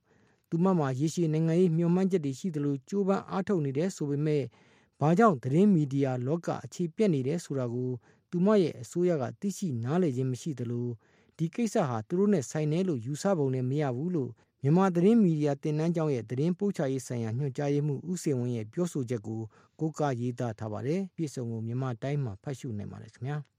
သူမမှာရေရှည်နိုင်ငံရေးမျှော်မှန်းချက်တွေရှိသလိုကြိုးပမ်းအားထုတ်နေတယ်ဆိုပေမဲ့ဘာကြောင့်သတင်းမီဒီယာလောကအခြေပြက်နေတယ်ဆိုတာကိုသူမရဲ့အစိုးရကသိရှိနားလည်ခြင်းမရှိသလိုဒီကိစ္စဟာသူတို့နဲ့ဆိုင်တယ်လို့ယူဆပုံနဲ့မရဘူးလို့မြန်မာသတင်းမီဒီယာတင်နန်းကျောင်းရဲ့သတင်းပို့ချရေးဆိုင်ရာညွှန်ကြားရေးမှူးဦးစင်ဝင်းရဲ့ပြောဆိုချက်ကိုကိုးကားရေးသားထားပါတယ်။ပြည်စုံကိုမြန်မာတိုင်းမှာဖတ်ရှုနိုင်ပါတယ်ခင်ဗျာ။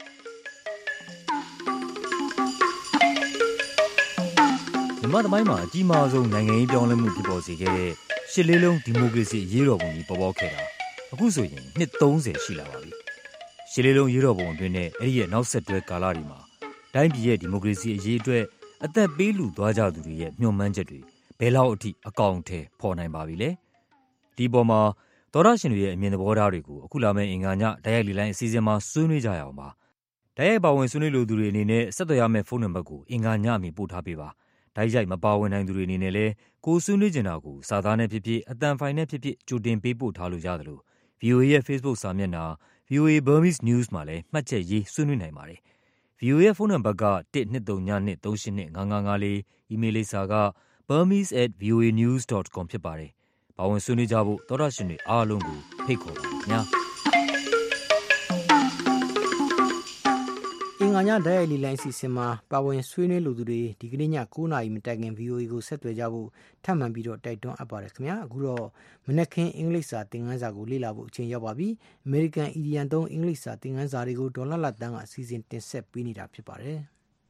မြန်မာသမိုင်းမှာအကြီးမားဆုံးနိုင်ငံရေးပြောင်းလဲမှုဖြစ်ပေါ်စေခဲ့တဲ့ရှစ်လေးလုံးဒီမိုကရေစီရေးတော်ပုံကြီးပေါ်ပေါက်ခဲ့တာအခုဆိုရင်နှစ်သုံးဆယ်ရှိလာပါပြီ။ရှစ်လေးလုံးရေးတော်ပုံအတွင်းနဲ့အဲ့ဒီရဲ့နောက်ဆက်တွဲကာလတွေမှာတိုင်းပြည်ရဲ့ဒီမိုကရေစီအရေးအတွက်အသက်ပေးလူသွားကြသူတွေရဲ့မျှော်မှန်းချက်တွေဘယ်လောက်အထိအကောင့်ထဲပေါ်နိုင်ပါပြီလဲ။ဒီပေါ်မှာသောရရှင်တွေရဲ့အမြင်သဘောထားတွေကိုအခုလာမယ့်အင်္ဂါညတိုက်ရိုက်လေလိုင်းအစီအစဉ်မှာဆွေးနွေးကြရအောင်ပါ။တိုက်ရိုက်ပါဝင်ဆွေးနွေးလိုသူတွေအနေနဲ့ဆက်သွယ်ရမယ့်ဖုန်းနံပါတ်ကိုအင်္ဂါညအမီပို့ထားပေးပါ။တိုက်ရိုက်မပါဝင်နိုင်သူတွေအနေနဲ့လည်းကိုဆွေးနွေးချင်တာကိုစာသားနဲ့ဖြစ်ဖြစ်အသံဖိုင်နဲ့ဖြစ်ဖြစ်ကြိုတင်ပေးပို့ထားလို့ရတယ်လို့ ဗွီအိုအေ ရဲ့ Facebook စာမျက်နှာ ဗွီအိုအေ Burmese News မှာလည်းမှတ်ချက်ရေးဆွေးနွေးနိုင်ပါတယ်။ ဗွီအိုအေ ရဲ့ဖုန်းနံပါတ်က one two three two two three eight five five four အီးမေးလ်လိပ်စာက burmese at v o a news dot com ဖြစ်ပါတယ်။ပါဝင်ဆွေးနွေးကြဖို့သောရရှင်တွေအားလုံးကိုဖိတ်ခေါ်ပါခင်ဗျာ။အင်္ဂါညဓာတ်ရိုက်လေလိုင်းအစီအစဉ်မှာပါဝင်ဆွေးနွေးလိုသူတွေဒီကနေ့ညnineနာရီမတိုင်ခင် ဗီအိုအေ ကိုဆက်သွယ်ကြဖို့ထပ်မံပြီးတော့တိုက်တွန်းအပ်ပါတယ်ခင်ဗျာအခုတော့မနက်ခင်းအင်္ဂလိပ်စာသင်ခန်းစာကိုလေ့လာဖို့အချိန်ရောက်ပါပြီအမေရိကန်အီဒီယန်သုံးအင်္ဂလိပ်စာသင်ခန်းစာတွေကိုဒေါ်လာလတန်းကအစီအစဉ်တင်ဆက်ပေးနေတာဖြစ်ပါတယ်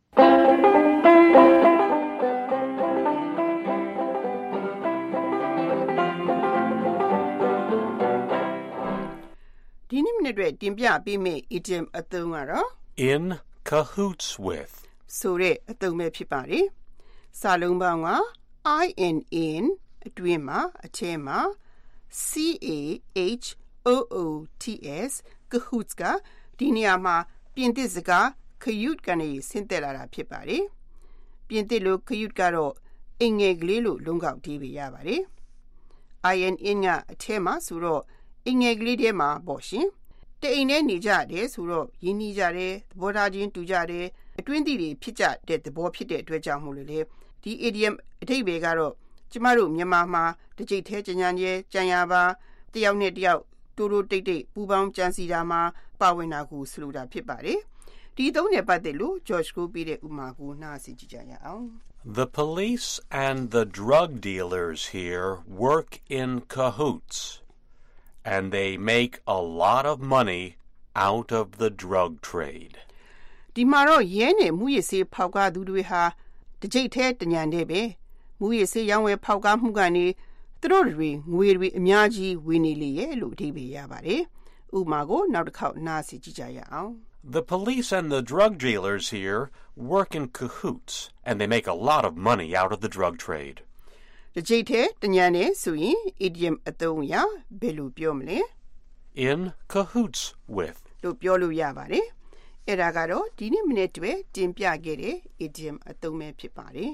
ဒီနေ့မနေ့အတွက်တင်ပြပေးမယ့် idiom အသုံးကတော့ in cahoots with ဆိုတဲ့အသုံးပဲဖြစ်ပါတယ်။စာလုံးပေါင်းက in in အတွင်းမှာအထဲမှာ c a h o o t s cahoots ကဒီနေရာမှာပြင်သစ်စကား cahute ကနေဆင်းသက်လာတာဖြစ်ပါတယ်။ပြင်သစ်လို cahute ကတော့အင်္ဂလိပ်ကလေးလိုလုံးကောက်တီးပြရပါတယ်။ in in ကအထဲမှာဆိုတော့အင်္ဂလိပ်ကလေးထဲမှာပေါ့ရှင်တအိမ်နဲ့နေကြတယ်ဆိုတော့ရင်းနှီးကြတယ်သဘောထားချင်းတူကြတယ်အတွင်းသီးတွေဖြစ်ကြတဲ့သဘောဖြစ်တဲ့အတွက်ကြောင့်မို့လို့လေဒီ idiom အဓိပ္ပာယ်ကတော့ကျမတို့မြန်မာမှာတစ်ကြိတ်သေးကြံကြံကြံရပါတယောက်နဲ့တယောက်တိုးတိုးတိတ်တိတ်ပူပေါင်းကြံစီတာမှာပါဝင်တာကိုဆိုလိုတာဖြစ်ပါတယ်ဒီသုံးနဲ့ပတ်သက်လို့ George ကိုပြတဲ့ဥမာကိုနားဆင်ကြည့်ကြရအောင် The police and the drug dealers here work in cahoots and they make a lot of money out of the drug trade. ဒီမှာတော့ရဲနဲ့မူရစေဖောက်ကားသူတွေဟာတကြိတ်သေးတညံတဲ့ပဲမူရစေရောင်းဝယ်ဖောက်ကားမှုကနေသူတို့တွေငွေတွေအများကြီးဝင်နေလေရဲ့လို့အဓိပ္ပာယ်ရပါတယ်ဥပမာကိုနောက်တစ်ခေါက်နားဆင်ကြည့်ကြရအောင် The police and the drug dealers here work in cahoots and they make a lot of money out of the drug trade. တကြိတ်သေးတညံတဲ့ဆိုရင် idiom အသုံးအရဘယ်လိုပြောမလဲ in cahoots with လို့ပြောလို့ရပါတယ်အဲ့ဒါကတော့ဒီနေ့မနေ့တည်းတင်ပြခဲ့တဲ့ idiom အသုံးပဲဖြစ်ပါတယ်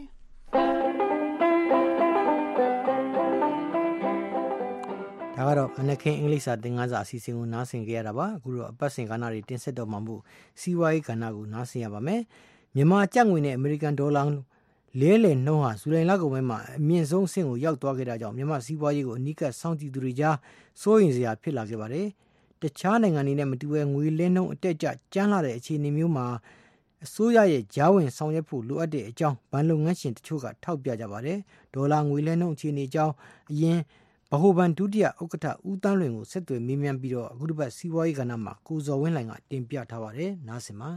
ဒါကတော့မနက်ခင်းအင်္ဂလိပ်စာသင်ခန်းစာအစီအစဉ်ကိုနားဆင်ကြရတာပါအခုတော့အပတ်စဉ်ကဏ္ဍတွေတင်ဆက်တော့မှမို့စီးပွားရေးကဏ္ဍကိုနားဆင်ရပါမယ်မြန်မာကျပ်ငွေနဲ့အမေရိကန်ဒေါ်လာလဲလှယ်နှုန်းဟာဇူလိုင်လကုန်ပိုင်းမှာအမြင့်ဆုံးအဆင့်ကိုရောက်သွားခဲ့တာကြောင့်မြန်မာစီးပွားရေးကိုအနီးကပ်စောင့်ကြည့်သူတွေကြားစိုးရိမ်စရာဖြစ်လာခဲ့ပါတယ်တခြားနိုင်ငံတွေနဲ့မတူဘဲငွေလဲနှုန်းအတက်အကျကျန်းလာတဲ့အခြေအနေမျိုးမှာအစိုးရရဲ့ဂျားဝင်ဆောင်ရွက်ဖို့လိုအပ်တဲ့အကြောင်းဘဏ်လုပ်ငန်းရှင်တချို့ကထောက်ပြကြပါတယ်ဒေါ်လာငွေလဲနှုန်းအခြေအနေအကြောင်းအရင်ဗဟိုဘဏ်ဒုတိယဥက္ကဋ္ဌဦးတန်းလွင်ကိုဆက်သွယ်မေးမြန်းပြီးတော့အခုတစ်ပတ်စီးပွားရေးကဏ္ဍမှာကိုဇော်ဝင်းလှိုင်ကတင်ပြထားပါတယ်နားဆင်ပါ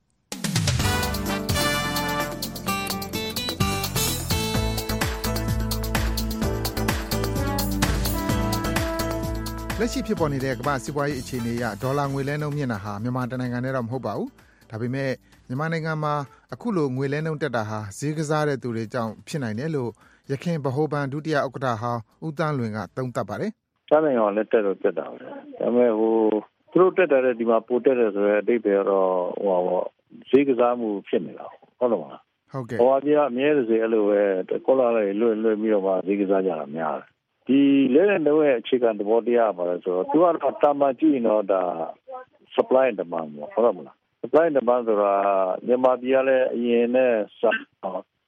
လက်ရှိဖြစ်ပေါ်နေတဲ့ကမ္ဘာစီးပွားရေးအခြေအနေအရဒေါ်လာငွေလဲနှုန်းမြင့်တာဟာမြန်မာတနိုင်ငံနဲ့တော့မဟုတ်ပါဘူးဒါပေမဲ့မြန်မာနိုင်ငံမှာအခုလိုငွေလဲနှုန်းတက်တာဟာဈေးကစားတဲ့သူတွေကြောင့်ဖြစ်နိုင်တယ်လို့ရခိုင်ဗဟိုဘဏ်ဒုတိယဥက္ကဋ္ဌဟောင်းဦးတန်းလွင်ကသုံးသပ်ပါတယ်။စားနိုင်ငံကလည်းတက်တော့တက်တာပဲ။ဒါပေမဲ့ဟိုသူတို့တက်တယ်ဒီမှာပိုတက်တယ်ဆိုတော့အတိတ်ပဲတော့ဟိုပါဈေးကစားမှုဖြစ်နေတာဟုတ်လားမလား။ဟုတ်ကဲ့။ဟိုအပြအမြဲတစေအဲ့လိုပဲကောလာလေးလွတ်လွတ်ပြီးတော့မှဈေးကစားကြတာများတယ်။ဒီလဲတဲ့နှုန်းရဲ့အခြေခံသဘောတရားပါလဲဆိုတော့သူကတော့တာမန်ကြည့်ရင်တော့ဒါ supply and demand ပေါ့ဟုတ်လားမလား။ supply and demand ဆိုတာမြန်မာပြည်ကလည်းအရင်နဲ့စ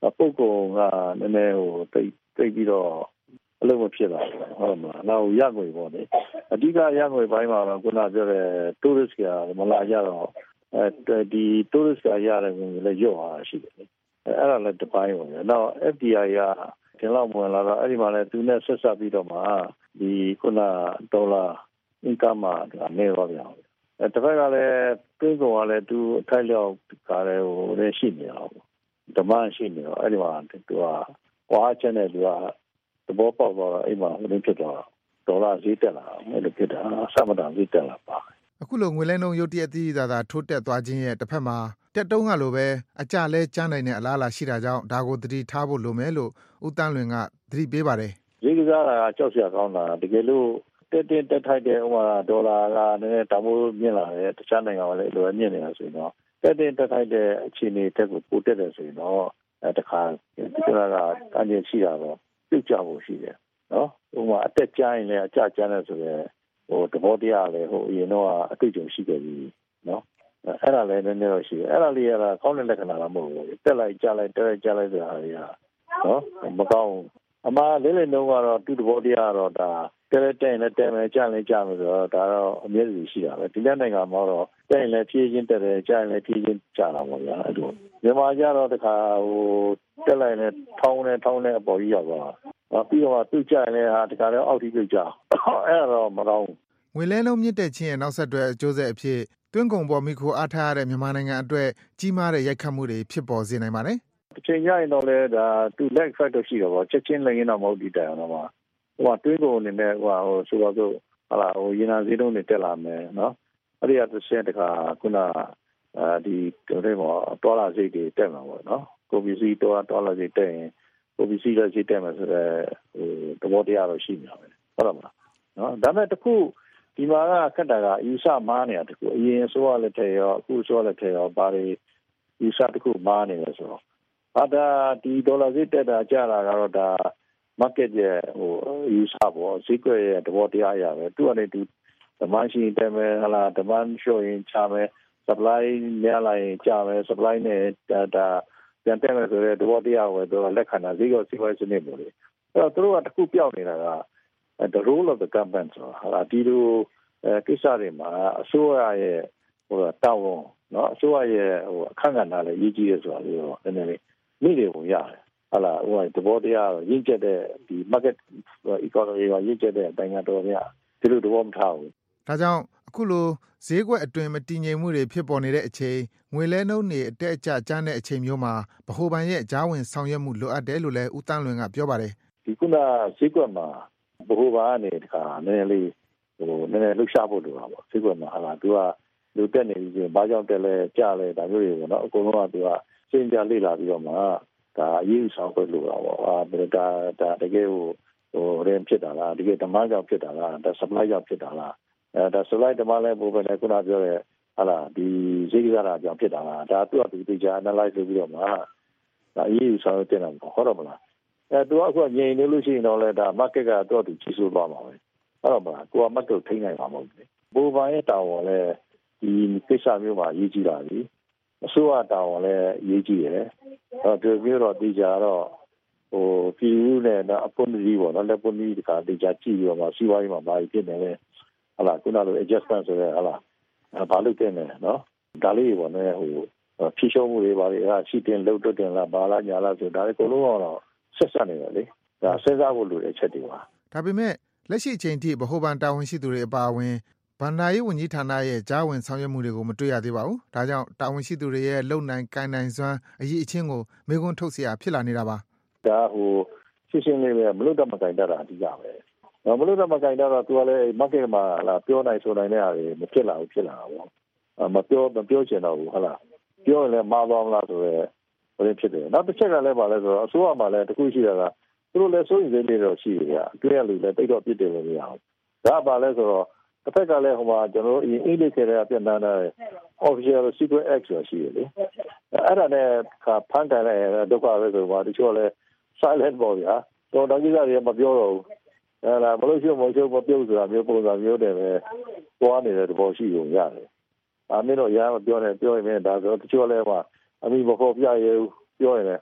ပုဂ္ဂိုလ်ကနည်းနည်းဟိုတိတ်တိတ်ပြီးတော့အလုံးမဖြစ်လာဘူးဟုတ်မလားနောက်ရငွေပေါ့လေအဓိကရငွေပိုင်းမှာတော့ခုနပြောတဲ့ tourist ကမလာကြတော့အဲဒီ tourist ကရတဲ့ငွေလည်းညော့သွားရှိတယ်လေအဲ့ဒါလည်းတစ်ပိုင်းပေါ့နော် F D I ကဒီလောက်ဝင်လာတော့အဲ့ဒီမှာလည်းသူနဲ့ဆက်ဆက်ပြီးတော့မှဒီခုနဒေါ်လာ income မှာနေတော့ပြန်အဲတစ်ဖက်ကလည်းတွင်းကုန်ကလည်းသူအထိုက်လျောက်ကားလည်းဟိုလည်းရှိနေအောင်ဓမ္မရှိနေတော့အဲ့ဒီမှာသူကဝါချင်တဲ့သူကသဘောပေါက်တော့အိမ်မှာဟိုဖြစ်တော့ဒေါ်လာဈေးတက်လာအဲ့လိုဖြစ်တာစမတန်ဈေးတက်လာပါအခုလိုငွေလဲနှုန်းရုတ်တရက်အသီးသာသာထိုးတက်သွားခြင်းရဲ့တစ်ဖက်မှာတက်တုံးကလိုပဲအကြလဲကျန်းနိုင်တဲ့အလားအလာရှိတာကြောင့်ဒါကိုသတိထားဖို့လိုမယ်လို့ဦးတန်းလွင်ကသတိပေးပါတယ်ဈေးကစားတာကကြောက်စရာကောင်းတာတကယ်လို့တက်တက်တက်ထိုက်တဲ့ဥမာဒေါ်လာကနည်းနည်းတမိုးမြင့်လာတယ်တခြားနိုင်ငံကလည်းလိုမြင့်နေတာဆိုရင်တော့တက်တက်တက်ထိုက်တဲ့အခြေအနေတက်ကိုပိုတက်တယ်ဆိုရင်တော့အဲတခါဒီကလာကအန်ရရှိတာတော့ပြုတ်ကြဖို့ရှိတယ်နော်ဥမာအတက်ကျရင်လည်းအကျကျတယ်ဆိုရင်ဟိုသဘောတရားလည်းဟိုအရင်တော့အတွေ့အကြုံရှိခဲ့ပြီနော်အဲ့ဒါလည်းနည်းနည်းတော့ရှိတယ်အဲ့ဒါလေးကကောင်းတဲ့လက္ခဏာလားမဟုတ်ဘူးတက်လိုက်ကျလိုက်တက်လိုက်ကျလိုက်ဆိုတာတွေကနော်မကောင်းအမှားလေးလေးနှုံးကတော့သူ့သဘောတရားကတော့ဒါတဲတဲနဲ့တဲမယ်ကျလည်းကျမယ်ဆိုတော့ဒါတော့အမြဲတည်းရှိတာပဲဒီလက်နိုင်ငံမှာတော့တဲရင်လည်းဖြည်းချင်းတက်တယ်ကျရင်လည်းဖြည်းချင်းကျလာပါဗျာအဲ့လိုမြန်မာကျတော့တခါဟိုတက်လိုက်နဲ့ထောင်းနဲ့ထောင်းနဲ့အပေါ်ကြီးရောက်သွားပြီးတော့သူ့ကျရင်လည်းဟာတခါတော့အောက်ထိပြုတ်ကြအဲ့တော့မကောင်းငွေလဲနှုန်းမြင့်တက်ခြင်းရဲ့နောက်ဆက်တွဲအကျိုးဆက်အဖြစ်တွင်းကုန်ပေါ်မိခိုအားထားရတဲ့မြန်မာနိုင်ငံအတွက်ကြီးမားတဲ့ရိုက်ခတ်မှုတွေဖြစ်ပေါ်စေနိုင်ပါတယ်တစ်ချိန်ကျရင်တော့လေဒါသူ lag effect ရှိတော့ပေါ့ချက်ချင်းလည်းရင်တော့မဟုတ်ဒီတိုင်အောင်တော့ဟိုတွင်းကုန်အနေနဲ့ဟိုဟိုဆိုတော့ဟာလာဟိုရင်နာစည်းတုံးတွေတက်လာမယ်နော်အဲ့ဒီအတစ်ဆက်တခါခုနအဲဒီတွေပေါ့ဒေါ်လာစိတ်တွေတက်မှာပေါ့နော်ကိုပီစီဒေါ်လာဒေါ်လာစိတ်တက်ရင်ကိုပီစီလည်းစိတ်တက်မှာဆိုတော့ဟိုသဘောတရားတော့ရှိနေတာပဲဟုတ်တယ်မလားနော်ဒါပေမဲ့တခုဒီမှာကခက်တာကအယူဆမားနေတာတခုအရင်ဆိုရလက်ထဲရောအခုဆိုရလက်ထဲရောဘာတွေယူဆတခုမားနေလဲဆိုတော့ဘာသာဒီဒေါ်လာစိတ်တက်တာကျလာကတော့ဒါ market ရဲ့ဟိုယူဆပေါ့ဈေးကွက်ရဲ့သဘောတရားအရာပဲသူကနေသူ demand ရှိတယ်မယ်ဟလာ demand ရှိရင်ချမယ် supply များလာရင်ကျမယ် supply နဲ့ဒါပြန်တက်မယ်ဆိုတဲ့သဘောတရားကိုတော့လက်ခံတာဈေးကွက်စီးပွားရေးစနစ်ပေါ့လေအဲ့တော့သူတို့ကတခုပြောက်နေတာက the role of the government ဆိုဟာလာဒီလိုအဲကိစ္စတွေမှာအစိုးရရဲ့ဟိုတောင်းဝန်เนาะအစိုးရရဲ့ဟိုအခန့်ကဏ္ဍလည်းရေးကြည့်ရဆိုတာလေးတော့နည်းနည်းလေးမိတယ်ပုံရတယ်ဟာလာဟိုသဘောတရားရင်းချက်တဲ့ဒီ market economy ကရင်းချက်တဲ့အတိုင်းကတော့ဗျာဒီလိုသဘောမထားဘူးဒါကြောင့်အခုလိုဈေးကွက်အတွင်းမတည်ငြိမ်မှုတွေဖြစ်ပေါ်နေတဲ့အချိန်ငွေလဲနှုန်းတွေအတက်အကျကျတဲ့အချိန်မျိုးမှာဗဟိုဘဏ်ရဲ့ကြားဝင်ဆောင်ရွက်မှုလိုအပ်တယ်လို့လည်းဦးတန်းလွင်ကပြောပါတယ်ဒီခုနဈေးကွက်မှာဗဟိုဘဏ်ကနေတခါနည်းနည်းလေးဟိုနည်းနည်းလှုပ်ရှားဖို့လိုတာပေါ့ဈေးကွက်မှာဟာလာသူကလူတက်နေပြီးဘာကြောင့်တက်လဲကျလဲဒါမျိုးတွေပေါ့နော်အကုန်လုံးကသူကစဉ်းစားလေ့လာပြီးတော့မှဒါအရေးဆောင်ခွင့်လိုတာပေါ့အာဒါဒါတကယ်ဟိုဟိုရင်ဖြစ်တာလားတကယ်ဓမ္မကြောင့်ဖြစ်တာလားဒါ supply ကြောင့်ဖြစ်တာလားအဲဒါ supply ဓမ္မလည်းပို့ပဲလေခုနပြောတဲ့ဟာလာဒီဈေးကစားတာကြောင့်ဖြစ်တာလားဒါသူကသူတေချာ analyze လုပ်ပြီးတော့မှဒါအရေးဆောင်တင်တာပေါ့ဟုတ်တော့မလားအဲသူကအခုငြိမ်နေလို့ရှိရင်တော့လေဒါ market ကတော့သူကြီးစိုးသွားမှာပဲဟုတ်တော့မလားကိုက market ထိန်းနိုင်မှာမဟုတ်ဘူးဘိုးဘိုင်းရဲ့တာဝန်လည်းဒီကိစ္စမျိုးမှာရေးကြည့်တာလေအစိုးရတာဝန်လည်းရေးကြည့်ရတယ်အဲဒါမျိုးတော့တေချာတော့ဟိုပြည်ဦးနဲ့အပွန်ကြီးပေါ့နော်လက်ပွန်ကြီးတခါတေချာကြည့်ပြီးတော့မှစီးပွားရေးမှာဘာဖြစ်နေလဲဟာလာခုနလို adjustment ဆိုရဲဟာလာဘာလို့တင်နေနော်ဒါလေးပေါ့နော်ဟိုဖြည့်ရှုံးမှုတွေဘာတွေအဲရှိတင်လှုပ်တွတ်တင်လားဘာလားညာလားဆိုဒါလေးအကုန်လုံးတော့ဆက်ဆက်နေတယ်လေဒါစဉ်းစားဖို့လိုတဲ့အချက်တွေပါဒါပေမဲ့လက်ရှိအချိန်ထိဗဟိုဘဏ်တာဝန်ရှိသူတွေအပါအဝင်ဘဏ္ဍာရေးဝန်ကြီးဌာနရဲ့ကြားဝင်ဆောင်ရွက်မှုတွေကိုမတွေ့ရသေးပါဘူးဒါကြောင့်တာဝန်ရှိသူတွေရဲ့လုံနိုင်ကိုင်နိုင်စွမ်းအရေးအချင်းကိုမေးခွန်းထုတ်เสียဖြစ်လာနေတာပါဒါဟိုရှင်းရှင်းလေးပဲမလို့တော့မကင်တတ်တာအဓိကပဲမလို့တော့မကင်တတ်တော့သူကလည်း market မှာလာပြောနိုင်ဆိုနိုင်တဲ့ဟာတွေမဖြစ်လာဘူးဖြစ်လာတာပေါ့မပြောမပြောချင်တော့ဘူးဟုတ်လားပြောရင်လည်းမှားသွားမလားဆိုတော့ဘယ်ဖြစ်တယ်နောက်တစ်ချက်ကလည်းပါလဲဆိုတော့အစိုးရမှာလည်းတခုရှိတာကသူတို့လည်းစိုးရိမ်စိတ်တွေတော့ရှိတယ်ကြာတွေ့ရလူလည်းတိတ်တော့ပြစ်တယ်လို့မရအောင်ဒါပါလဲဆိုတော့တစ်ဖက်ကလည်းဟိုမှာကျွန်တော်တို့အင်္ဂလိပ်ထဲကပြန်တန်းတဲ့ official secret act ဆိုရှိတယ်လေအဲ့ဒါနဲ့ဖန်ကန်တဲ့ဒုက္ခပဲဆိုတော့တချို့လည်း silent ပေါ့ဗျာတော့တောင်ကြီးကလည်းမပြောတော့ဘူးအဲ့ဒါမလို့ရှိမလို့မပြုတ်ဆိုတာမျိုးပုံစံမျိုးတွေပဲသွားနေတဲ့သဘောရှိုံရတယ်အမင်းတို့ရမ်းမပြောနဲ့ပြောရင်ဒါဆိုတချို့လည်းမှာအမိမဖို့ပြရဲဘူးပြောရင်လည်း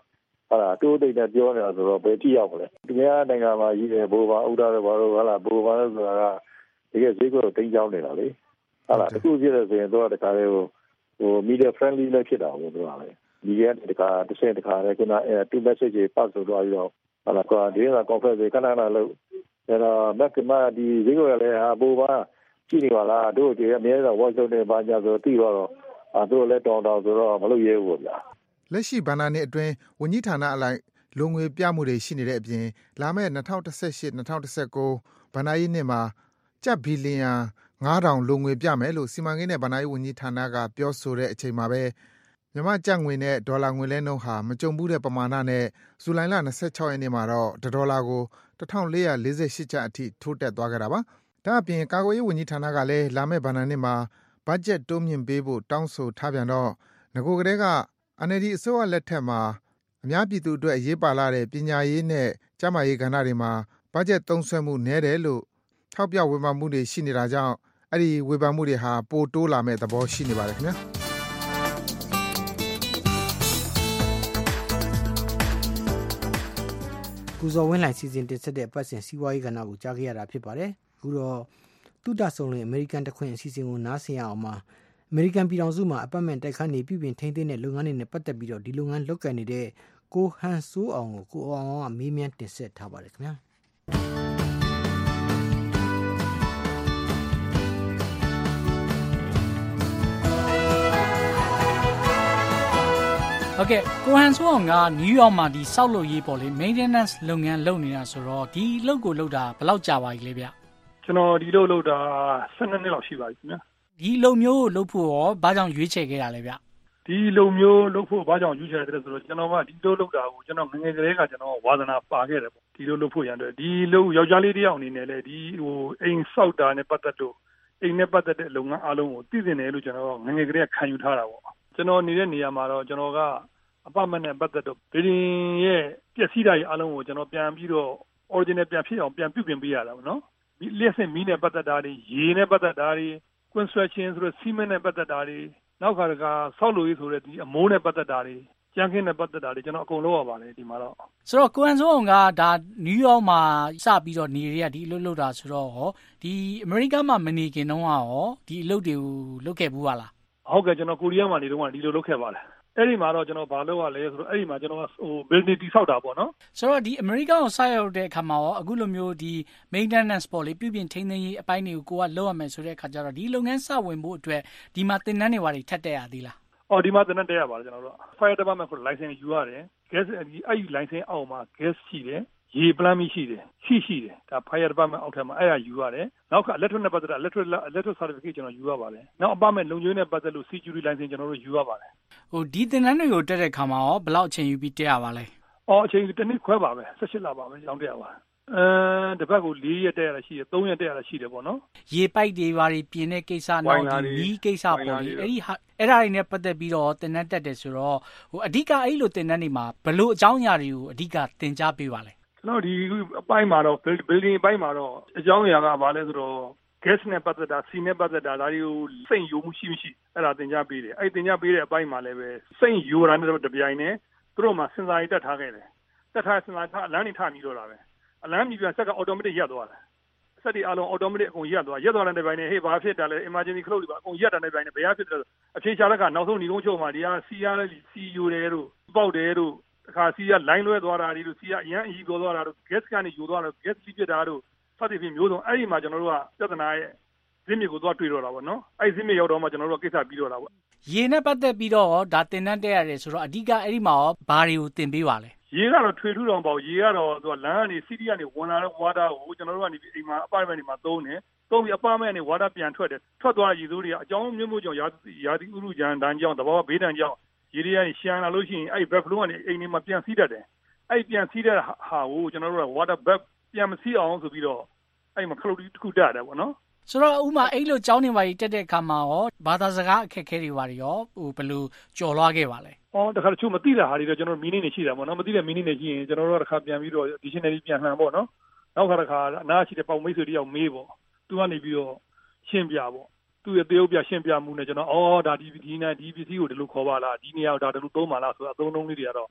ဟာလားတိုးတိတ်နဲ့ပြောနေတာဆိုတော့ဘယ်ကြည့်ရောက်မလဲသူများနိုင်ငံမှာကြီးတယ်ဘောပါဥဒ္ဒါတော့ဘာလို့ဟာလားဘောပါလို့ဆိုတာကတကယ်ဈေးကိုတင်းကြောင်းနေတာလေဟာလားတခုပြည့်တယ်ဆိုရင်တော့တခါလေဟိုဟို media friendly လည်းဖြစ်တာပေါ့သူကလေဒီကတခါတစ်ဆင့်တခါလေခုနအဲ two message တွေပတ်ဆိုတော့ပြီးတော့ဟာလားကွာဒီက conference တွေခဏခဏလုပ်အဲတော့ back မှာဒီဈေးကိုလည်းဟာဘောပါကြည့်နေပါလားတို့ဒီအများဆုံး watch လုပ်နေပါကြဆိုတော့ပြီးတော့အဲတို့လည်းတောင်းတောင်းဆိုတော့မလုပ်ရဲဘူးဗျာလက်ရှိဘဏ္ဍာနှစ်အတွင်းဝန်ကြီးဌာနအလိုက်လုံငွေပြမှုတွေရှိနေတဲ့အပြင်လာမယ့်၂၀၁၈ ၂၀၁၉ဘဏ္ဍာရေးနှစ်မှာကျပ်ဘီလီယံငါးထောင်လုံငွေပြမယ်လို့စီမံကိန်းနဲ့ဘဏ္ဍာရေးဝန်ကြီးဌာနကပြောဆိုတဲ့အချိန်မှာပဲမြန်မာကျပ်ငွေနဲ့ဒေါ်လာငွေလဲနှုန်းဟာမကြုံဘူးတဲ့ပမာဏနဲ့ဇူလိုင်လ၂၆ရက်နေ့မှာတော့တဒေါ်လာကို၁၄၄၈ကျပ်အထိထိုးတက်သွားခဲ့တာပါ။ဒါ့အပြင်ကာကွယ်ရေးဝန်ကြီးဌာနကလည်းလာမယ့်ဘဏ္ဍာနှစ်မှာဘတ်ဂျက်တိုးမြင့်ပေးဖို့တောင်းဆိုထားပြန်တော့ငကိုကလေးက အန်အယ်လ်ဒီ အစိုးရလက်ထက်မှာအများပြည်သူအတွက်အရေးပါလာတဲ့ပညာရေးနဲ့ကျန်းမာရေးကဏ္ဍတွေမှာဘတ်ဂျက်သုံးစွဲမှုနည်းတယ်လို့ထောက်ပြဝေဖန်မှုတွေရှိနေတာကြောင့်အဲ့ဒီဝေဖန်မှုတွေဟာပိုတိုးလာမဲ့သဘောရှိနေပါတယ်ခင်ဗျာကုဇော်ဝင်းလိုင်စီစဉ်တင်ဆက်တဲ့အပတ်စဉ်စီးပွားရေးကဏ္ဍကိုကြားခဲ့ရတာဖြစ်ပါတယ်အခုတော့တုဒ္ဒဆုံလင်အမေရိကန်တခွင်အစီအစဉ်ကိုနားဆင်ရအောင်ပါအမေရိကန်ပြည်ထောင်စုမှာအပတ်မဲ့တိုက်ခန်းနေပြည်ပင်ထိန်းသိမ်းတဲ့လုပ်ငန်းတွေနဲ့ပတ်သက်ပြီးတော့ဒီလုပ်ငန်းလုပ်ကိုင်နေတဲ့ကိုဟန်ဆိုးအောင်ကိုကိုအောင်အောင်ကမေးမြန်းတင်ဆက်ထားပါတယ်ခင်ဗျာဟုတ်ကဲ့ကိုဟန်ဆိုးအောင်ကနယူးယောက်မှာဒီစောက်လုပ်ရေးပေါ့လေ maintenance လုပ်ငန်းလုပ်နေတာဆိုတော့ဒီလုပ်ကိုလုပ်တာဘယ်လောက်ကြာပါပြီလဲဗျကျွန်တော်ဒီလုပ်လုပ်တာ၁၂နှစ်လောက်ရှိပါပြီခင်ဗျာဒီလုံမျိုးလုပ်ဖို့ရောဘာကြောင့်ရွေးချယ်ခဲ့တာလဲဗျဒီလုံမျိုးလုပ်ဖို့ဘာကြောင့်ရွေးချယ်ခဲ့လဲဆိုတော့ကျွန်တော်ကဒီလိုလုပ်တာကိုကျွန်တော်ငငယ်ကလေးကကျွန်တော်ဝါသနာပါခဲ့တယ်ပေါ့ဒီလိုလုပ်ဖို့ရန်အတွက်ဒီလုံယောက်ျားလေးတယောက်အနေနဲ့လေဒီဟိုအိမ်ဆောက်တာနဲ့ပတ်သက်လို့အိမ်နဲ့ပတ်သက်တဲ့လုပ်ငန်းအားလုံးကိုသိသိနေလို့ကျွန်တော်ငငယ်ကလေးကခံယူထားတာပေါ့ကျွန်တော်နေတဲ့နေရာမှာတော့ကျွန်တော်ကအပတ်မဲ့နဲ့ပတ်သက်တော့ဘီဒင်းရဲ့ပျက်စီးတာရဲ့အားလုံးကိုကျွန်တော်ပြန်ပြီးတော့ original ပြန်ဖြစ်အောင်ပြန်ပြုပြင်ပေးရတာပေါ့နော်ဒီလျှက်စင်မီးနဲ့ပတ်သက်တာတွေရေနဲ့ပတ်သက်တာတွေconstruction ဆိုတော့ cement နဲ့ပတ်သက်တာတွေနောက်ခါတခါဆောက်လုပ်ရေးဆိုတဲ့ဒီအမိုးနဲ့ပတ်သက်တာတွေကြမ်းခင်းနဲ့ပတ်သက်တာတွေကျွန်တော်အကုန်လုပ်ရပါတယ်ဒီမှာတော့ဆိုတော့ကိုဟန်ဆိုးအောင်ကဒါနယူးယောက်မှာစပြီးတော့နေရဒီအလုပ်လုပ်တာဆိုတော့ဟောဒီအမေရိကန်မှာမနေခင်တုန်းကဟောဒီအလုပ်တွေကိုလုပ်ခဲ့ဘူးလားဟုတ်ကဲ့ကျွန်တော်ကိုရီးယားမှာနေတုန်းကဒီလိုလုပ်ခဲ့ပါတယ်အဲ့ဒီမှာတော့ကျွန်တော်ဘာလုပ်ရလဲဆိုတော့အဲ့ဒီမှာကျွန်တော်ဟို building တိဆောက်တာပေါ့နော်ဆိုတော့ဒီအမေရိကန်ကိုဆက်ရောက်တဲ့အခါမှာရောအခုလိုမျိုးဒီ maintenance ပေါ့လေပြုပြင်ထိန်းသိမ်းရေးအပိုင်းတွေကိုကိုကလုပ်ရမယ်ဆိုတဲ့အခါကျတော့ဒီလုပ်ငန်းစဝင်ဖို့အတွက်ဒီမှာသင်တန်းတွေဘာတွေထပ်တက်ရသေးလားအော်ဒီမှာသင်တန်းတက်ရပါတယ်ကျွန်တော်တို့ fire department ကို license ယူရတယ် gas အဲ့ဒီ license အောက်မှာ gas ရှိတယ်ရေပလမ်းမရှိတယ်ရှိရှိတယ်ဒါ fire department အောက်ထက်မှာအဲ့ဒါယူရတယ်နောက်က electric နဲ့ပတ်သက်တာ electric electric certificate ကျွန်တော်ယူရပါတယ်နောက်အပမဲ့လုံခြုံရေးနဲ့ပတ်သက်လို့ security license ကျွန်တော်တို့ယူရပါတယ်ဟိုဒီသင်တန်းတွေကိုတက်တဲ့ခါမှာရောဘယ်လောက်အချိန်ယူပြီးတက်ရပါလဲအော်အချိန်တစ်နှစ်ခွဲပါပဲ၁၈လပါပဲရောင်းတက်ရပါအဲတစ်ပတ်ကို၄ရက်တက်ရတာရှိတယ်၃ရက်တက်ရတာရှိတယ်ပေါ့နော်ရေပိုက်တွေဘာတွေပြင်တဲ့ကိစ္စနောက်ဒီမီးကိစ္စပေါ့လေအဲ့ဒီအဲ့ဒါတွေနဲ့ပတ်သက်ပြီးတော့သင်တန်းတက်တယ်ဆိုတော့ဟိုအဓိကအဲ့လိုသင်တန်းတွေမှာဘယ်လိုအကြောင်းအရာတွေကိုအဓိကသင်ကြားပေးပါလဲကျွန်တော်ဒီအပိုင်းမှာတော့ building အပိုင်းမှာတော့အကြောင်းအရာကဘာလဲဆိုတော့ gas နဲ့ပတ်သက်တာ C နဲ့ပတ်သက်တာဒါတွေကိုစိတ်ယိုမှုရှိမရှိအဲ့ဒါသင်ကြားပေးတယ်အဲ့သင်ကြားပေးတဲ့အပိုင်းမှာလည်းပဲစိတ်ယိုတာနဲ့တပြိုင်နက်သူတို့မှစဉ်းစားရတက်ထားခဲ့တယ်တက်ထားစဉ်းစားထားအလန်းနေထားပြီးတော့တာပဲအလန်းပြီးပြန်ဆက်က automatic ရပ်သွားတယ်ဆက်ဒီအလုံး automatic အကုန်ရပ်သွားရပ်သွားတဲ့ပိုင်းနဲ့ဟေးဘာဖြစ်တာလဲ emergency close တွေပါအကုန်ရပ်တဲ့ပိုင်းနဲ့ဘယ်ဟာဖြစ်တယ်အဖြေချတဲ့ကနောက်ဆုံးညီကုန်းချုပ်မှာဒီက C ရလဲ C ယိုတယ်တို့ပေါက်တယ်တို့အခါ C ရ line လွဲသွားတာတွေတို့ C ရအရန်အကြီးပြောသွားတာတို့ gas ကနေယူသွားတာ gas လိပြစ်တာတို့စသဖြင့်မျိုးစုံအဲ့ဒီမှာကျွန်တော်တို့ကပြဿနာရဲ့ဇင်းမြေကိုသွားတွေ့တော့တာပေါ့နော်အဲ့ဇင်းမြေရောက်တော့မှကျွန်တော်တို့ကိစ္စပြီးတော့တာပေါ့ရေနဲ့ပတ်သက်ပြီးတော့ဒါတင်တန်းတက်ရတယ်ဆိုတော့အဓိကအဲ့ဒီမှာရောဘာတွေကိုတင်ပေးပါလဲရေကတော့ထွေထူးတော်ပေါ့ရေကတော့သူကလမ်းကနေစီးတီကနေဝင်လာတဲ့ဝါတာကိုကျွန်တော်တို့ကနေအိမ်မှာအပါမန့်တွေမှာသုံးတယ်သုံးပြီးအပါမန့်ကနေဝါတာပြန်ထွက်တယ်ထွက်သွားရေစိုးတွေကအကြောင်းမျိုးမျိုးကြောင့်ရာရာသီဥတုကြမ်းတန်းကြောင့်တဘောဘေးတန်းကြောင့်ရေတွေကနေရှမ်းလာလို့ရှိရင်အဲ့ဘက်ဖလိုးကနေအိမ်တွေမှာပြန်စီးတတ်တယ်အဲ့ပြန်စီးတဲ့ဟာကိုကျွန်တော်တို့က water back ပြန်မစီးအောင်ဆိုပြီးတော့အဲ့မှာခလုတ်တစ်ခုတက်တယ်ပေါ့နော်ဆိုတော့ဥမာအဲ့လိုကြောင်းနေပါကြီးတက်တဲ့အခါမှာရောဘာသာစကားအခက်အခဲတွေပါရောဟိုဘယ်လိုကြော်လွှားခဲ့ပါလဲအော်တခါတချို့မသိတဲ့ဟာတွေတော့ကျွန်တော်မီနင်းနေရှိတာပေါ့နော်မသိတဲ့မီနင်းနေရှိရင်ကျွန်တော်တို့ကတခါပြန်ပြီးတော့ dictionary ပြန်လှန်ပေါ့နော်နောက်ခါတခါအနားရှိတဲ့ပေါင်မိတ်ဆွေတယောက်မေးပေါ့သူကနေပြီးတော့ရှင်းပြပေါ့သူ့ရဲ့တရုပ်ပြရှင်းပြမှုနဲ့ကျွန်တော်အော်ဒါဒီဒီနဲ့ဒီပစ္စည်းကိုဒီလိုခေါ်ပါလားဒီနေရာကိုဒါဒီလိုသုံးပါလားဆိုတော့အသုံးလုံးလေးတွေကတော့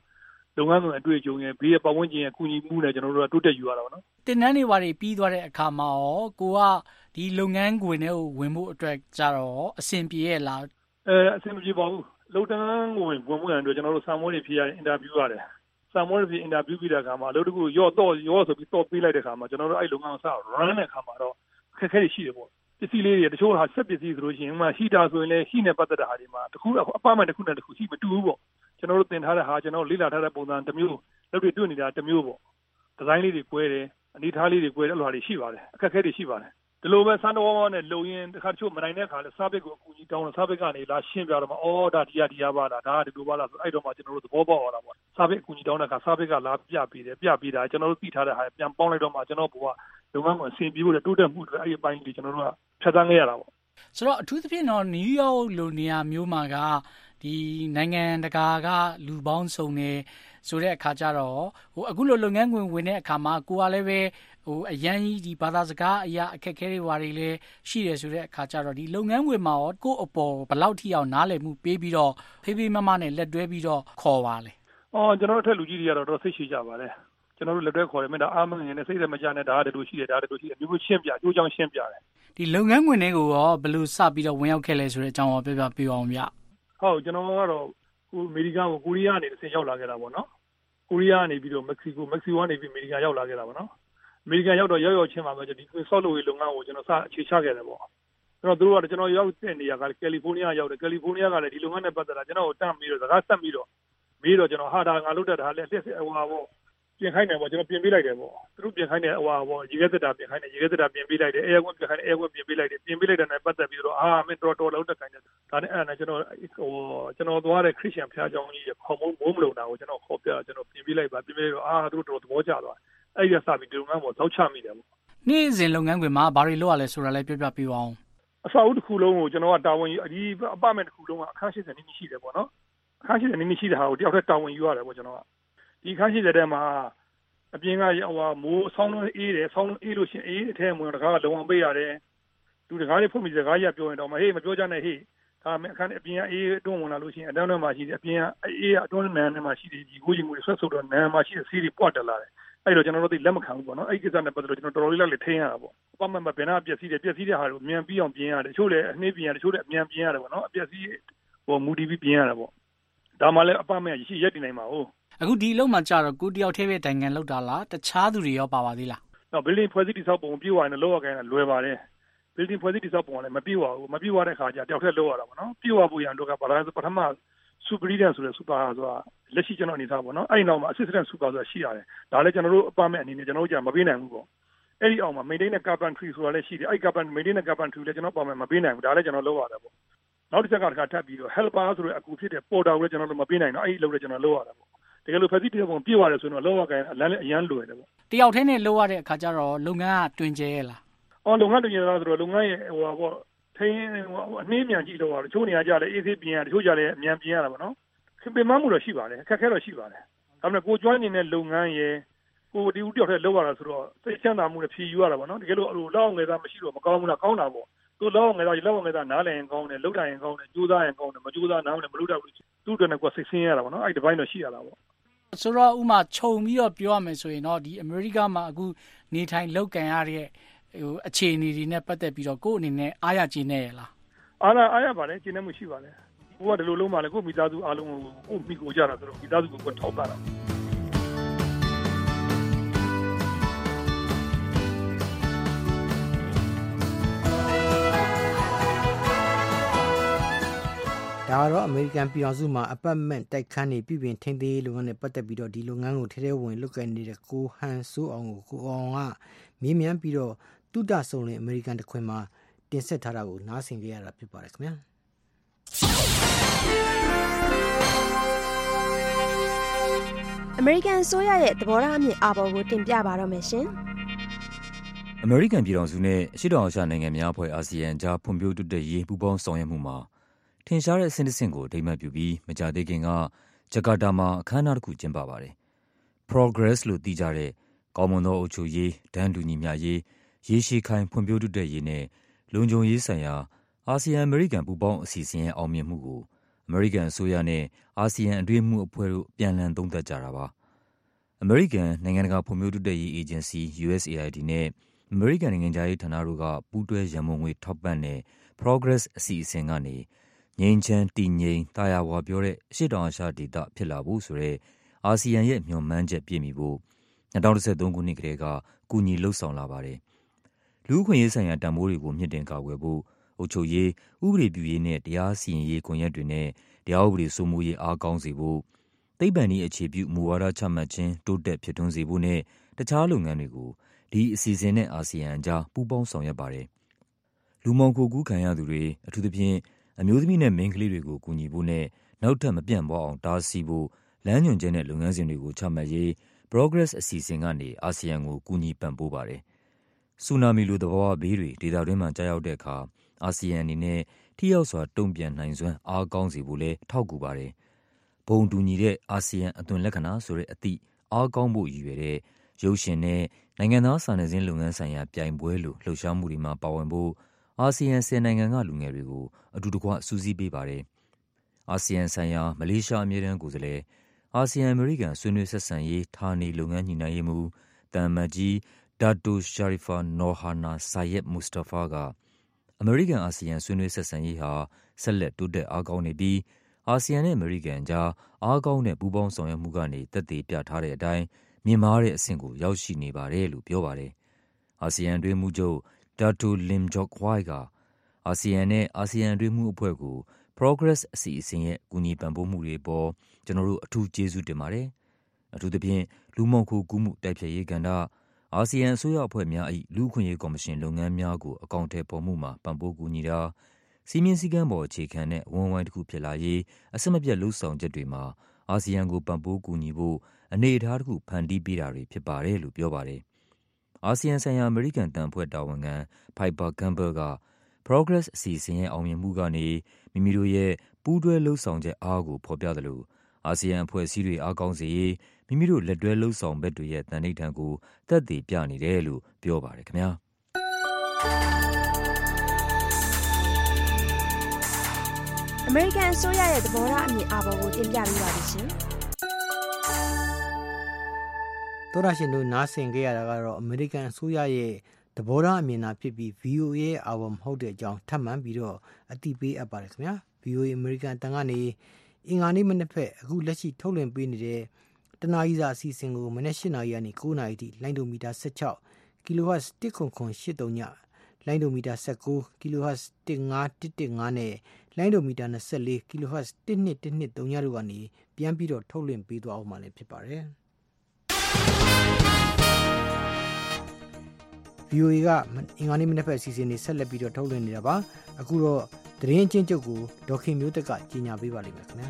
လုပ်ငန်းခွင်အတွေ့အကြုံရဲ့ဘေးရဲ့ပတ်ဝန်းကျင်ရဲ့ကူညီမှုနဲ့ကျွန်တော်တို့ကတိုးတက်ယူရတာပေါ့နော်တင်နန်းတွေဘာတွေပြီးသွားတဲ့အခါမှာရောကိုကဒီလုပ်ငန်းခွင်တွေကိုဝင်ဖို့အတွက်ကြတော့အဆင်ပြေရဲ့လားအဲအဆင်မပြေပါဘူးလုပ်တန်းကိုဝင်မှုရတဲ့အတွက်ကျွန်တော်တို့စာမွေးတွေဖြေရတယ်အင်တာဗျူးရတယ်စာမွေးတွေအင်တာဗျူးပြီးတဲ့အခါမှာအလုပ်တကူရော့တော့ရော့ဆိုပြီးတော့ပေးလိုက်တဲ့အခါမှာကျွန်တော်တို့အဲ့လုပ်ငန်းကိုစ run တဲ့အခါမှာတော့ခက်ခဲတွေရှိတယ်ပေါ့ပစ္စည်းလေးတွေတချို့ဟာဆက်ပစ္စည်းဆိုလို့ရှိရင်ဥမာဟီတာဆိုရင်လည်းဟီနဲ့ပတ်သက်တဲ့ဟာတွေမှာတခုအပမှန်တစ်ခုနဲ့တစ်ခုဟီမတူဘူးပေါ့ကျွန်တော်တို့သင်ထားတဲ့ဟာကျွန်တော်တို့လေ့လာထားတဲ့ပုံစံတစ်မျိုးလုပ်တွေတွေ့နေတာတစ်မျိုးပေါ့ဒီဇိုင်းလေးတွေကွဲတယ်အနေထားလေးတွေကွဲတဲ့လိုဟာတွေရှိပါတယ်အခက်ခဲတွေရှိပါတယ်ဒီလိုပဲစမ်းတော်နဲ့လုံရင်တစ်ခါတချို့မနိုင်တဲ့ခါလဲစားပစ်ကိုအကူကြီးတောင်းလို့စားပစ်ကနေလာရှင်းပြတော့မှအော်ဒါဒီရဒီရပါလားဒါကဒီလိုပါလားဆိုအဲ့တော့မှကျွန်တော်တို့သဘောပေါက်သွားတာပေါ့စားပစ်အကူကြီးတောင်းတဲ့ခါစားပစ်ကလာပြပေးတယ်ပြပေးတာကျွန်တော်တို့သိထားတဲ့ဟာပြန်ပေါင်းလိုက်တော့မှကျွန်တော်ဘုရားလုပ်ငန်းကိုအဆင်ပြေဖို့တိုးတက်မှုတွေအဲ့ဒီအပိုင်းတွေကျွန်တော်တို့ကဖြတ်သန်းခဲ့ရတာပေါ့ဆိုတော့အထူးသဖြင့်တော့နယူးယောက်လိုနေရာမျိုးမှာကဒီနိုင်ငံတကာကလူပေါင်းစုံနေဆိုတဲ့အခါကျတော့ဟိုအခုလိုလုပ်ငန်းခွင်ဝင်တဲ့အခါမှာကိုကလည်းပဲဟိုအရန်ကြီးဒီဘာသာစကားအရာအခက်အခဲတွေဘာတွေလဲရှိတယ်ဆိုတဲ့အခါကျတော့ဒီလုပ်ငန်းခွင်မှာရောကို့အပေါ်ဘယ်လောက်ထိအောင်နားလည်မှုပေးပြီးတော့ဖေးဖေးမမနဲ့လက်တွဲပြီးတော့ခေါ်ပါလေအော်ကျွန်တော်တို့ထက်လူကြီးတွေကတော့တော့စိတ်ရှိကြပါတယ်ကျွန်တော်တို့လက်တွဲခေါ်တယ်မင်းဒါအားမငင်နဲ့စိတ်သက်မကြနဲ့ဒါကတလူရှိတယ်ဒါကတလူရှိတယ်မျိုးမျိုးရှင်းပြအကျိုးကြောင့်ရှင်းပြတယ်ဒီလုပ်ငန်းခွင်တွေကိုရောဘယ်လိုစပြီးတော့ဝင်ရောက်ခဲ့လဲဆိုတဲ့အကြောင်းကိုပြပြပြအောင်ဗျဟုတ်ကျွန်တော်ကတော့ကိုအမေရိကန်ကိုကိုရီးယားကနေတစ်ဆင့်ရောက်လာခဲ့တာပေါ့နော်ကိုရီးယားကနေပြီးတော့မက္ကဆီကိုမက္ကဆီကိုကနေပြီးအမေရိကန်ရောက်လာခဲ့တာပေါ့နော်အမေရိကန်ရောက်တော့ရောက်ရောက်ချင်းမှာပဲဒီကွန်ဆော့လိုရေးလုပ်ငန်းကိုကျွန်တော်စအခြေချခဲ့တယ်ပေါ့ကျွန်တော်တို့ကကျွန်တော်ရောက်တဲ့နေရာကကယ်လီဖိုးနီးယားရောက်တယ်ကယ်လီဖိုးနီးယားကလည်းဒီလုပ်ငန်းနဲ့ပတ်သက်တာကျွန်တော်ကိုတန့်ပြီးတော့စကားဆက်ပြီးတော့ပြီးတော့ကျွန်တော်ဟာဒါငါလုပ်တတ်တာလည်းလက်ဟိုဟာပေါ့ပြင်ခိုင်းတယ်ပေါ့ကျွန်တော်ပြင်ပေးလိုက်တယ်ပေါ့သူတို့ပြင်ခိုင်းတယ်ဟိုဟာပေါ့ရေခဲသက်တာပြင်ခိုင်းတယ်ရေခဲသက်တာပြင်ပေးလိုက်တယ်အဲကွန်းပြင်ခိုင်းတယ်အဲကွန်းပြင်ပေးလိုက်တယ်ပြင်ပေးလိုက်တဲ့နဲ့ပတ်သက်ပြီးတော့အာမင်းတော်တော်လုံးတက်ခိုင်းတယ်ဒါနဲ့အဲ့ဒါနဲ့ကျွန်တော်ဟိုကျွန်တော်သွားတဲ့ခရစ်ယာန်ဘုရားကျောင်းကြီးရဲ့ခေါင်းမုံမိုးမလုံတာကိုကျွန်တော်ခေါ်ပြကျွန်တော်ပြင်ပေးလိုက်ပါပြင်ပေးတော့အာသူတို့တော်သဘောကျသွားအဲ့ဒီကစပြီးဒီလုပ်ငန်းပေါ်ဇောက်ချမိတယ်ပေါ့နေ့စဉ်လုပ်ငန်းခွင်မှာဘာတွေလုပ်ရလဲဆိုတာလည်းပြပြပြအောင်အဆောက်အဦတစ်ခုလုံးကိုကျွန်တော်ကတာဝန်ယူဒီအပမန်တစ်ခုလုံးကအခန်း၈၀နီးနီးရှိတယ်ပေါ့နော်အခန်း၈၀နီးနီးရှိတဲ့ဟာကိုတယောက်တည်းတာဝန်ယူရတယ်ပေါ့ကျွန်တော်ကဒီအခန်း၈၀ထဲမှာအပြင်ကဟိုမိုးဆောင်းလုံးအေးတယ်ဆောင်းလုံးအေးလို့ရှိရင်အေးအထဲမှာတကားကလုံအောင်ပေးရတယ်သူတကားလေးဖွင့်ပြီးစကားရပြောရင်တော့မဟေးမပြောကြနဲ့ဟေးဒါမှအခန်းအပြင်ကအေးအတွန်းဝင်လာလို့ရှိရင်အတန်းထဲမှာရှိတယ်အပြင်ကအေးအတွန်းနန်းထဲမှာရှိတယ်ဒီကိုကြီးငွေဆွတ်ဆုပ်တော့နန်းမှာရှိတဲ့စီးတွေပွတ်တက်လာတယ်အဲ့တော့ကျွန်တော်တို့သိလက်မခံဘူးပေါ့နော်အဲ့ဒီကိစ္စနဲ့ပတ်သက်လို့ကျွန်တော်တော်တော်လေးလည်းထိန်းရတာပေါ့အပမန်မဘယ်နာပျက်စီးတယ်ပျက်စီးတဲ့ဟာကိုမြန်ပြီးအောင်ပြင်ရတယ်တချို့လည်းအနှေးပြင်ရတယ်တချို့လည်းအမြန်ပြင်ရတယ်ပေါ့နော်အပျက်စီးဟိုမူတီပြီးပြင်ရတယ်ပေါ့ဒါမှလည်းအပမန်ရှိရက်တည်နိုင်မှာဟုတ်အခုဒီလုံးမှာကြတော့ကိုတယောက်ထဲပဲတိုင်ငံလောက်တာလားတခြားသူတွေရောပါပါသေးလားနော် building ဖွဲ့စည်းတိစောက်ပုံပြေးသွားရင်လောရကန်လွယ်ပါတယ် building ဖွဲ့စည်းတိစောက်ပုံကလည်းမပြေးသွားဘူးမပြေးသွားတဲ့ခါကျတယောက်ထဲလောရတာပေါ့နော်ပြေးသွားဖို့ရန်တော့ကဘာလဲဆိုပထမ superintendent ဆိုတဲ့ super ဆိုတာလက်ရှိကျွန်တော်အနေထားပေါ့နော်အဲ့ဒီနောက်မှာ assistant super ဆိုတာရှိရတယ်ဒါလည်းကျွန်တော်တို့အပမဲ့အနေနဲ့ကျွန်တော်တို့ကြာမပေးနိုင်ဘူးပေါ့အဲ့ဒီအောက်မှာ maintain တဲ့ carpentry ဆိုတာလည်းရှိတယ်အဲ့ carpentry maintain တဲ့ carpentry လည်းကျွန်တော်ပါမယ်မပေးနိုင်ဘူးဒါလည်းကျွန်တော်လုပ်ရတယ်ပေါ့နောက်တစ်ချက်ကတစ်ခါထပ်ပြီးတော့ helper ဆိုတဲ့အကူဖြစ်တဲ့ porter ကိုလည်းကျွန်တော်တို့မပေးနိုင်တော့အဲ့ဒီလုပ်လည်းကျွန်တော်လုပ်ရတယ်ပေါ့တကယ်လို့ဖက်စီတီပုံပြည့်သွားတယ်ဆိုတော့လောရကန်အလန်းလည်းအရန်လွယ်တယ်ပေါ့တယောက်ထဲနဲ့လောရတဲ့အခါကျတော့လုပ်ငန်းကတွင်ကျဲလားအော်လုပ်ငန်းတွင်ကျဲလားဆိုတော့လုပ်ငန်းရဲ့ဟိုပေါ့ထိန်းဟိုအနှေးမြန်ကြည့်လို့ရတယ်တချို့နေရာကြလည်းအေးဆေးပြင်ရတယ်တချို့ကြလည်းအမြန်ပြင်ရတာပေါ့နော်ခင်ဗျမမှုတော့ရှိပါတယ်အခက်ခဲတော့ရှိပါတယ်ဒါပေမဲ့ကိုကျွမ်းနေတဲ့လုပ်ငန်းရဲ့ကိုဒီဦးတယောက်ထဲလောက်ရတာဆိုတော့စိတ်ချမ်းသာမှုနဲ့ဖြည့်ယူရတာပေါ့နော်တကယ်လို့ဟိုလောက်ငယ်သားမရှိတော့မကောင်းဘူးလားကောင်းတာပေါ့သူလောက်ငယ်သားလောက်ငယ်သားနားလည်ရင်ကောင်းတယ်လောက်တိုင်းရင်ကောင်းတယ်ကြိုးစားရင်ကောင်းတယ်မကြိုးစားနားလည်းမလုပ်တတ်ဘူးသူ့အတွက်နဲ့ကိုစိတ်ဆင်းရတာပေါ့နော်အဲ့ဒီဘိုင်းတော့ရှိရတာပေါ့ဆိုတော့ဥမာခြုံပြီးတော့ပြောရမယ်ဆိုရင်တော့ဒီအမေရိကမှာအခုနေထိုင်လောက်ကန်ရတဲ့ဟိုအခြေအနေတွေနဲ့ပတ်သက်ပြီးတော့ကိုယ့်အနေနဲ့အားရကျင်းနေရလားအားရအားရပါတယ်ကျင်းနေမှုရှိပါတယ်ကိုကဒီလိုလုံးမှလည်းကိုမိသားစုအားလုံးကိုကိုမိကိုကြတာဆိုတော့မိသားစုကိုထောက်ပါတာဒါကတော့အမေရိကန်ပြည်ထောင်စုမှာအပတ်မဲ့တိုက်ခန်းနေပြည်ပင်ထိန်းသိမ်းလုပ်ငန်းနဲ့ပတ်သက်ပြီးတော့ဒီလုပ်ငန်းကိုထဲထဲဝင်လုပ်ကိုင်နေတဲ့ကိုဟန်ဆိုးအောင်ကိုကိုအောင်ကမေးမြန်းပြီးတော့တုဒ္ဒဆုံလင်အမေရိကန်တခွင်မှာတင်ဆက်ထားတာကိုနားဆင်ကြရတာဖြစ်ပါတယ်ခင်ဗျာအမေရိကန်ဆိုရရဲ့သဘောထားအမြင်အာဘော်ကိုတင်ပြပါတော့မယ်ရှင်အမေရိကန်ပြည်ထောင်စုနဲ့အရှေ့တောင်အာရှနိုင်ငံများအဖွဲ့အာဆီယံကြားဖွံ့ဖြိုးတိုးတက်ရေးပူးပေါင်းဆောင်ရွက်မှုမှာထင်ရှားတဲ့အဆင့်တစ်ဆင့်ကိုအဓိမ္မာပြုပြီးမကြာသေးခင်ကဂျကာတာမှာအခမ်းအနားတစ်ခုကျင်းပပါတယ်။ Progress လို့သိကြတဲ့ကောင်းမွန်သောအုပ်ချုပ်ရေး၊တန်းတူညီမျှရေး၊ရေရှည်ခိုင်ဖွံ့ဖြိုးတိုးတက်ရေးနဲ့လုံခြုံရေးဆိုင်ရာအာဆီယံအမေရိကန်ပူးပေါင်းအစီအစဉ်ရဲ့အောင်မြင်မှုကိုအအမေရိကန်အစိုးရနဲ့အာဆီယံအတွင်းမှုအဖွဲ့တို့ပြန်လည်သုံးသပ်ကြတာပါအမေရိကန်နိုင်ငံတကာဖွံ့ဖြိုးတိုးတက်ရေးအေဂျင်စီ U S A I D နဲ့အမေရိကန်နိုင်ငံသားရေးဌာနတို့ကပူးတွဲရန်ပုံငွေထောက်ပံ့တဲ့ Progress အစီအစဉ်ကနေငြိမ်းချမ်းတည်ငြိမ်တာယာဝပြောတဲ့အရှေ့တောင်အာရှဒေသဖြစ်လာဖို့ဆိုတဲ့အာဆီယံရဲ့မျှော်မှန်းချက်ပြည့်မီဖို့၂၀၁၃ခုနှစ်ကတည်းကကူညီလှုပ်ဆောင်လာပါတယ်။လူ့အခွင့်အရေးဆိုင်ရာတန်ဖိုးတွေကိုမြင့်တင်ကာကွယ်ဖို့အုပ်ချုပ်ရေးဥပဒေပြုရေးနဲ့တရားစီရင်ရေးကွန်ရက်တွေနဲ့တရားဥပဒေစိုးမိုးရေးအားကောင်းစေဖို့သိပ္ပံနည်းအခြေပြုမူဝါဒချမှတ်ခြင်းတိုးတက်ဖြစ်ထွန်းစေဖို့နဲ့တခြားလုပ်ငန်းတွေကိုဒီအစီအစဉ်နဲ့အာဆီယံအကြားပူးပေါင်းဆောင်ရွက်ပါတယ်။လူမှောင်ခိုကူးခံရသူတွေအထူးသဖြင့်အမျိုးသမီးနဲ့မိန်းကလေးတွေကိုကူညီဖို့နဲ့နောက်ထပ်မပြန့်ပွားအောင်တားဆီးဖို့လမ်းညွှန်ချက်နဲ့လုပ်ငန်းစဉ်တွေကိုချမှတ်ရေး Progress အစီအစဉ်ကနေအာဆီယံကိုကူညီပံ့ပိုးပါတယ်။ဆူနာမီလိုသဘာဝဘေးတွေဒေသတွင်းမှာကြားရောက်တဲ့အခါအာဆီယံအနေနဲ့ထိရောက်စွာတုံ့ပြန်နိုင်စွမ်းအားကောင်းစေဖို့လည်းထောက်ကူပါတယ်။ဘုံတူညီတဲ့အာဆီယံအသွင်လက္ခဏာဆိုတဲ့အသည့်အားကောင်းဖို့ရည်ရွယ်တဲ့ရုပ်ရှင်နဲ့နိုင်ငံသားစာနယ်ဇင်းလုပ်ငန်းဆိုင်ရာပြိုင်ပွဲလိုလှုပ်ရှားမှုတွေမှာပါဝင်ဖို့အာဆီယံဆယ်နိုင်ငံကလူငယ်တွေကိုအတူတကွစူးစီးပေးပါတယ်။အာဆီယံဆိုင်ရာမလေးရှားအမြဲတမ်းကိုယ်စားလှယ်အာဆီယံအမေရိကန်ဆွေးနွေးဆက်ဆံရေးဌာနေလုပ်ငန်းညှိနှိုင်းရေးမှူးတမ်မတ်ကြီးဒါတိုရှာရီဖာနော်ဟာနာဆာယက်မူစတာဖာကအမေရိကန်အာဆီယံဆွေးနွေးဆက်ဆံရေးဟာဆက်လက်တိုးတက်အားကောင်းနေပြီးအာဆီယံနဲ့အမေရိကန်ကြားအားကောင်းတဲ့ပူးပေါင်းဆောင်ရွက်မှုကနေသက်သေပြထားတဲ့အတိုင်းမြင့်မားတဲ့အဆင့်ကိုရောက်ရှိနေပါတယ်လို့ပြောပါတယ်။အာဆီယံအတွင်းမှုချုပ်ဒါတိုလင်ဂျော့ခွိုင်ကအာဆီယံနဲ့အာဆီယံအတွင်းမှုအဖွဲ့ကို Progress အစီအစဉ်ရဲ့ကူညီပံ့ပိုးမှုတွေပေါ်ကျွန်တော်တို့အထူးကျေးဇူးတင်ပါတယ်။အထူးသဖြင့်လူမှောင်ခိုကူးမှုတိုက်ဖျက်ရေးကဏ္ဍအာဆီယံအစိုးရအဖွဲ့များ၏လူ့အခွင့်အရေးကော်မရှင်လုပ်ငန်းများကိုအကောင့်ထဲပေါ်မှုမှာပံ့ပိုးကူညီတာစီမင်းစည်းကမ်းပေါ်အခြေခံတဲ့ဝန်ဝိုင်းတစ်ခုဖြစ်လာရေးအစမပြတ်လှုပ်ဆောင်ချက်တွေမှာအာဆီယံကိုပံ့ပိုးကူညီဖို့အနေအထားတစ်ခုဖန်တီးပေးတာတွေဖြစ်ပါတယ်လို့ပြောပါတယ်။အာဆီယံဆိုင်ရာအမေရိကန်တန်ဖွဲ့တာဝန်ခံဖိုက်ဘာကမ်ဘယ်က Progress အစီအစဉ်ရဲ့အောင်မြင်မှုကနေမိမိတို့ရဲ့ပူးတွဲလှုပ်ဆောင်ချက်အားကိုဖော်ပြသလိုအာဆီယံအဖွဲ့အစည်းတွေအားကောင်းစေရေးမိမိတို့လက်တွဲလှုပ်ဆောင်ဘက်တွေရဲ့တန်ဋိဌာန်ကိုသက်သေပြနေတယ်လို့ပြောပါတယ်ခင်ဗျာအမေရိကန်အစိုးရရဲ့သဘောထားအမြင်အာဘော်ကိုတင်ပြပေးပါလိမ့်ရှင်သောရရှင်တို့နားဆင်ကြရတာကတော့အမေရိကန်အစိုးရရဲ့သဘောထားအမြင်သာဖြစ်ပြီး V O A ရဲ့အာဘော်မဟုတ်တဲ့အကြောင်းထပ်မံပြီးတော့အသိပေးအပ်ပါတယ်ခင်ဗျာ V O A အမေရိကန်တန်ကနေအင်္ဂါနေ့မနေ့ဖက်အခုလက်ရှိထုတ်လွှင့်ပေးနေတဲ့တနာရီစာအစီအစဉ်ကိုမနေ့၈နာရီကနေ၉နာရီထိလိုင်းဒိုမီတာ၁၆ kHz တစ်ခွန်ခွန်၈၃ညလိုင်းဒိုမီတာ၁၉ kHz တစ်၅၁၁၅နဲ့လိုင်းဒိုမီတာ၂၄ kHz တစ်၂၁၂၃ညတို့ကနေပြန်ပြီးတော့ထုတ်လွှင့်ပေးသွားအောင်မှလည်းဖြစ်ပါတယ်V O A ကအင်္ဂါနေ့မနေ့ဖက်အစီအစဉ်တွေဆက်လက်ပြီးတော့ထုတ်လွှင့်နေတာပါအခုတော့သတင်းချင်းချုပ်ကိုဒေါခင်မျိုးသက်ကကြီးညာပေးပါလိမ့်မယ်ခင်ဗျာ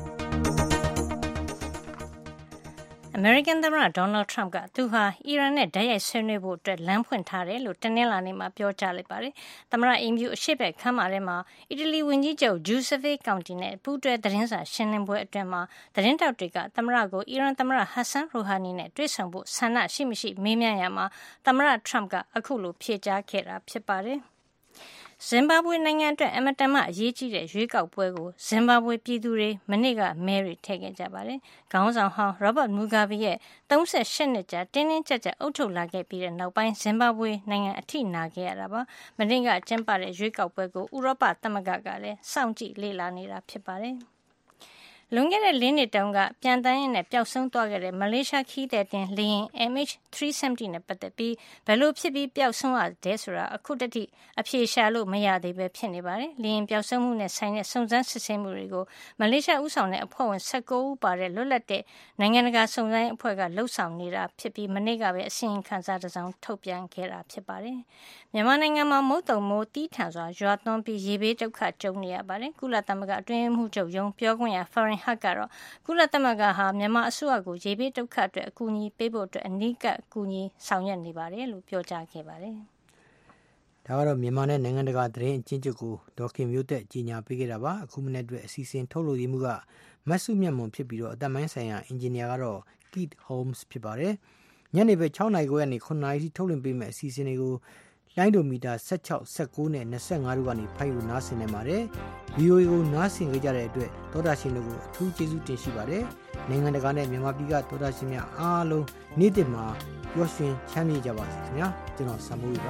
အမေရိကန်သမ္မတဒေါ်နယ်ထရမ့်ကသူဟာအီရန်နဲ့ဓာတ်ရိုက်ဆွေးနွေးဖို့အတွက်လမ်းဖွင့်ထားတယ်လို့တနင်္လာနေ့မှာပြောကြားလိုက်ပါတယ်။သမ္မတအိမ်ဖြူအရှေ့ဘက်ခန်းမထဲမှာအီတလီဝန်ကြီးချုပ်ဂျူဇဖေးကောင်တီနဲ့ပူးတွဲသတင်းစာရှင်းလင်းပွဲအတွင်းမှာသတင်းတောက်တွေကသမ္မတကိုအီရန်သမ္မတဟတ်ဆန်ရူဟာနီနဲ့တွေ့ဆုံဖို့ဆန္ဒရှိမရှိမေးမြန်းရမှာသမ္မတထရမ့်ကအခုလိုဖြေကြားခဲ့တာဖြစ်ပါတယ်။ဇင်ဘာဘွေနိုင်ငံအတွက်အမတန်မှအရေးကြီးတဲ့ရွေးကောက်ပွဲကိုဇင်ဘာဘွေပြည်သူတွေမနေ့ကမဲတွေထည့်ခဲ့ကြပါတယ်။ခေါင်းဆောင်ဟောင်းရောဘတ်မူဂါဘီရဲ့၃၈နှစ်ကြာတင်းတင်းကြပ်ကြပ်အုပ်ချုပ်လာခဲ့ပြီးတဲ့နောက်ပိုင်းဇင်ဘာဘွေနိုင်ငံအထိနာခဲ့ရတာပါ။မနေ့ကကျင်းပတဲ့ရွေးကောက်ပွဲကိုဥရောပသမဂ္ဂကလည်းစောင့်ကြည့်လေ့လာနေတာဖြစ်ပါတယ်။လွန်ခဲ့တဲ့လေးနှစ်တုန်းကပြန်တမ်းရင်နဲ့ပျောက်ဆုံးသွားခဲ့တဲ့မလေးရှားခီးသည်တင်လေယာဉ် M H ၃၇၀နဲ့ပတ်သက်ပြီးဘယ်လိုဖြစ်ပြီးပျောက်ဆုံးရတဲ့ဆိုတာအခုတတိအဖြေရှာလို့မရသေးပဲဖြစ်နေပါတယ်။လေယာဉ်ပျောက်ဆုံးမှုနဲ့ဆိုင်တဲ့စုံစမ်းစစ်ဆေးမှုတွေကိုမလေးရှားဥဆောင်တဲ့အဖွဲ့ဝင်၁၉ဦးပါတဲ့လွတ်လပ်တဲ့နိုင်ငံတကာစုံစမ်းအဖွဲ့ကလှုပ်ဆောင်နေတာဖြစ်ပြီးမနေ့ကပဲအစီရင်ခံစာတစ်စောင်ထုတ်ပြန်ခဲ့တာဖြစ်ပါတယ်။မြန်မာနိုင်ငံမှာမုတ်တုံမိုးတီးထန်စွာရွာသွန်းပြီးရေဘေးဒုက္ခကြုံနေရပါတယ်။ကုလသမဂ္ဂအတွင်းမှုချုပ်ရုံးပြောခွင့်ရ Farhan Haq ကတော့ကုလသမဂ္ဂဟာမြန်မာအစိုးရကိုရေဘေးဒုက္ခအတွက်အကူအညီပေးဖို့အတွက်အနီးကပ်အကူအညီဆောင်ရွက်နေပါတယ်လို့ပြောကြားခဲ့ပါတယ်။ဒါကတော့မြန်မာနဲ့နိုင်ငံတကာသတင်းအချင်းချုပ်ကိုဒေါခင်မျိုးသက်ကြီးညာပေးခဲ့တာပါအခုမနေ့အတွက်အစီအစဉ်ထုတ်လို့ရမှုကမတ်စုမြတ်မွန်ဖြစ်ပြီးတော့အသက်မိုင်းဆိုင်ရာအင်ဂျင်နီယာကတော့ Keith Holmes ဖြစ်ပါတယ်။ညနေပဲ၆နာရီခွဲကနေ၇နာရီထိထုတ်လွှင့်ပေးမယ့်အစီအစဉ်တွေကိုလိုင်းဒိုမီတာ၁၆ ၁၉နဲ့၂၅တို့ကနေဖမ်းယူနားဆင်နိုင်ပါတယ် ဗီအိုအေ ကိုနားဆင်ကြတဲ့အတွက်သောတာရှင်တို့ကိုအထူးကျေးဇူးတင်ရှိပါတယ်နိုင်ငံတကာနဲ့မြန်မာပြည်ကသောတာရှင်များအားလုံးနေ့တစ်မှာပျော်ရွှင်ချမ်းမြေ့ကြပါစေခင်ဗျာကျွန်တော်ဆမ်မိုးပါ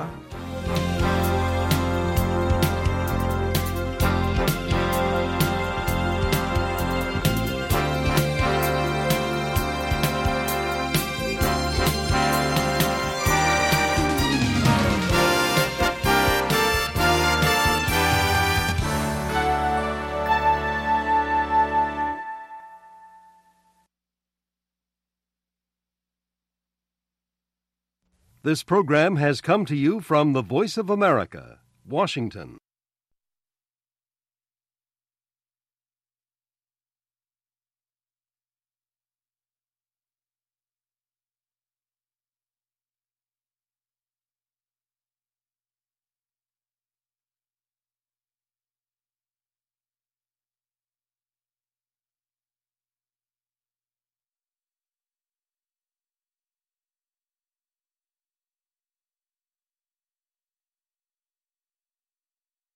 This program has come to you from the Voice of America, Washington.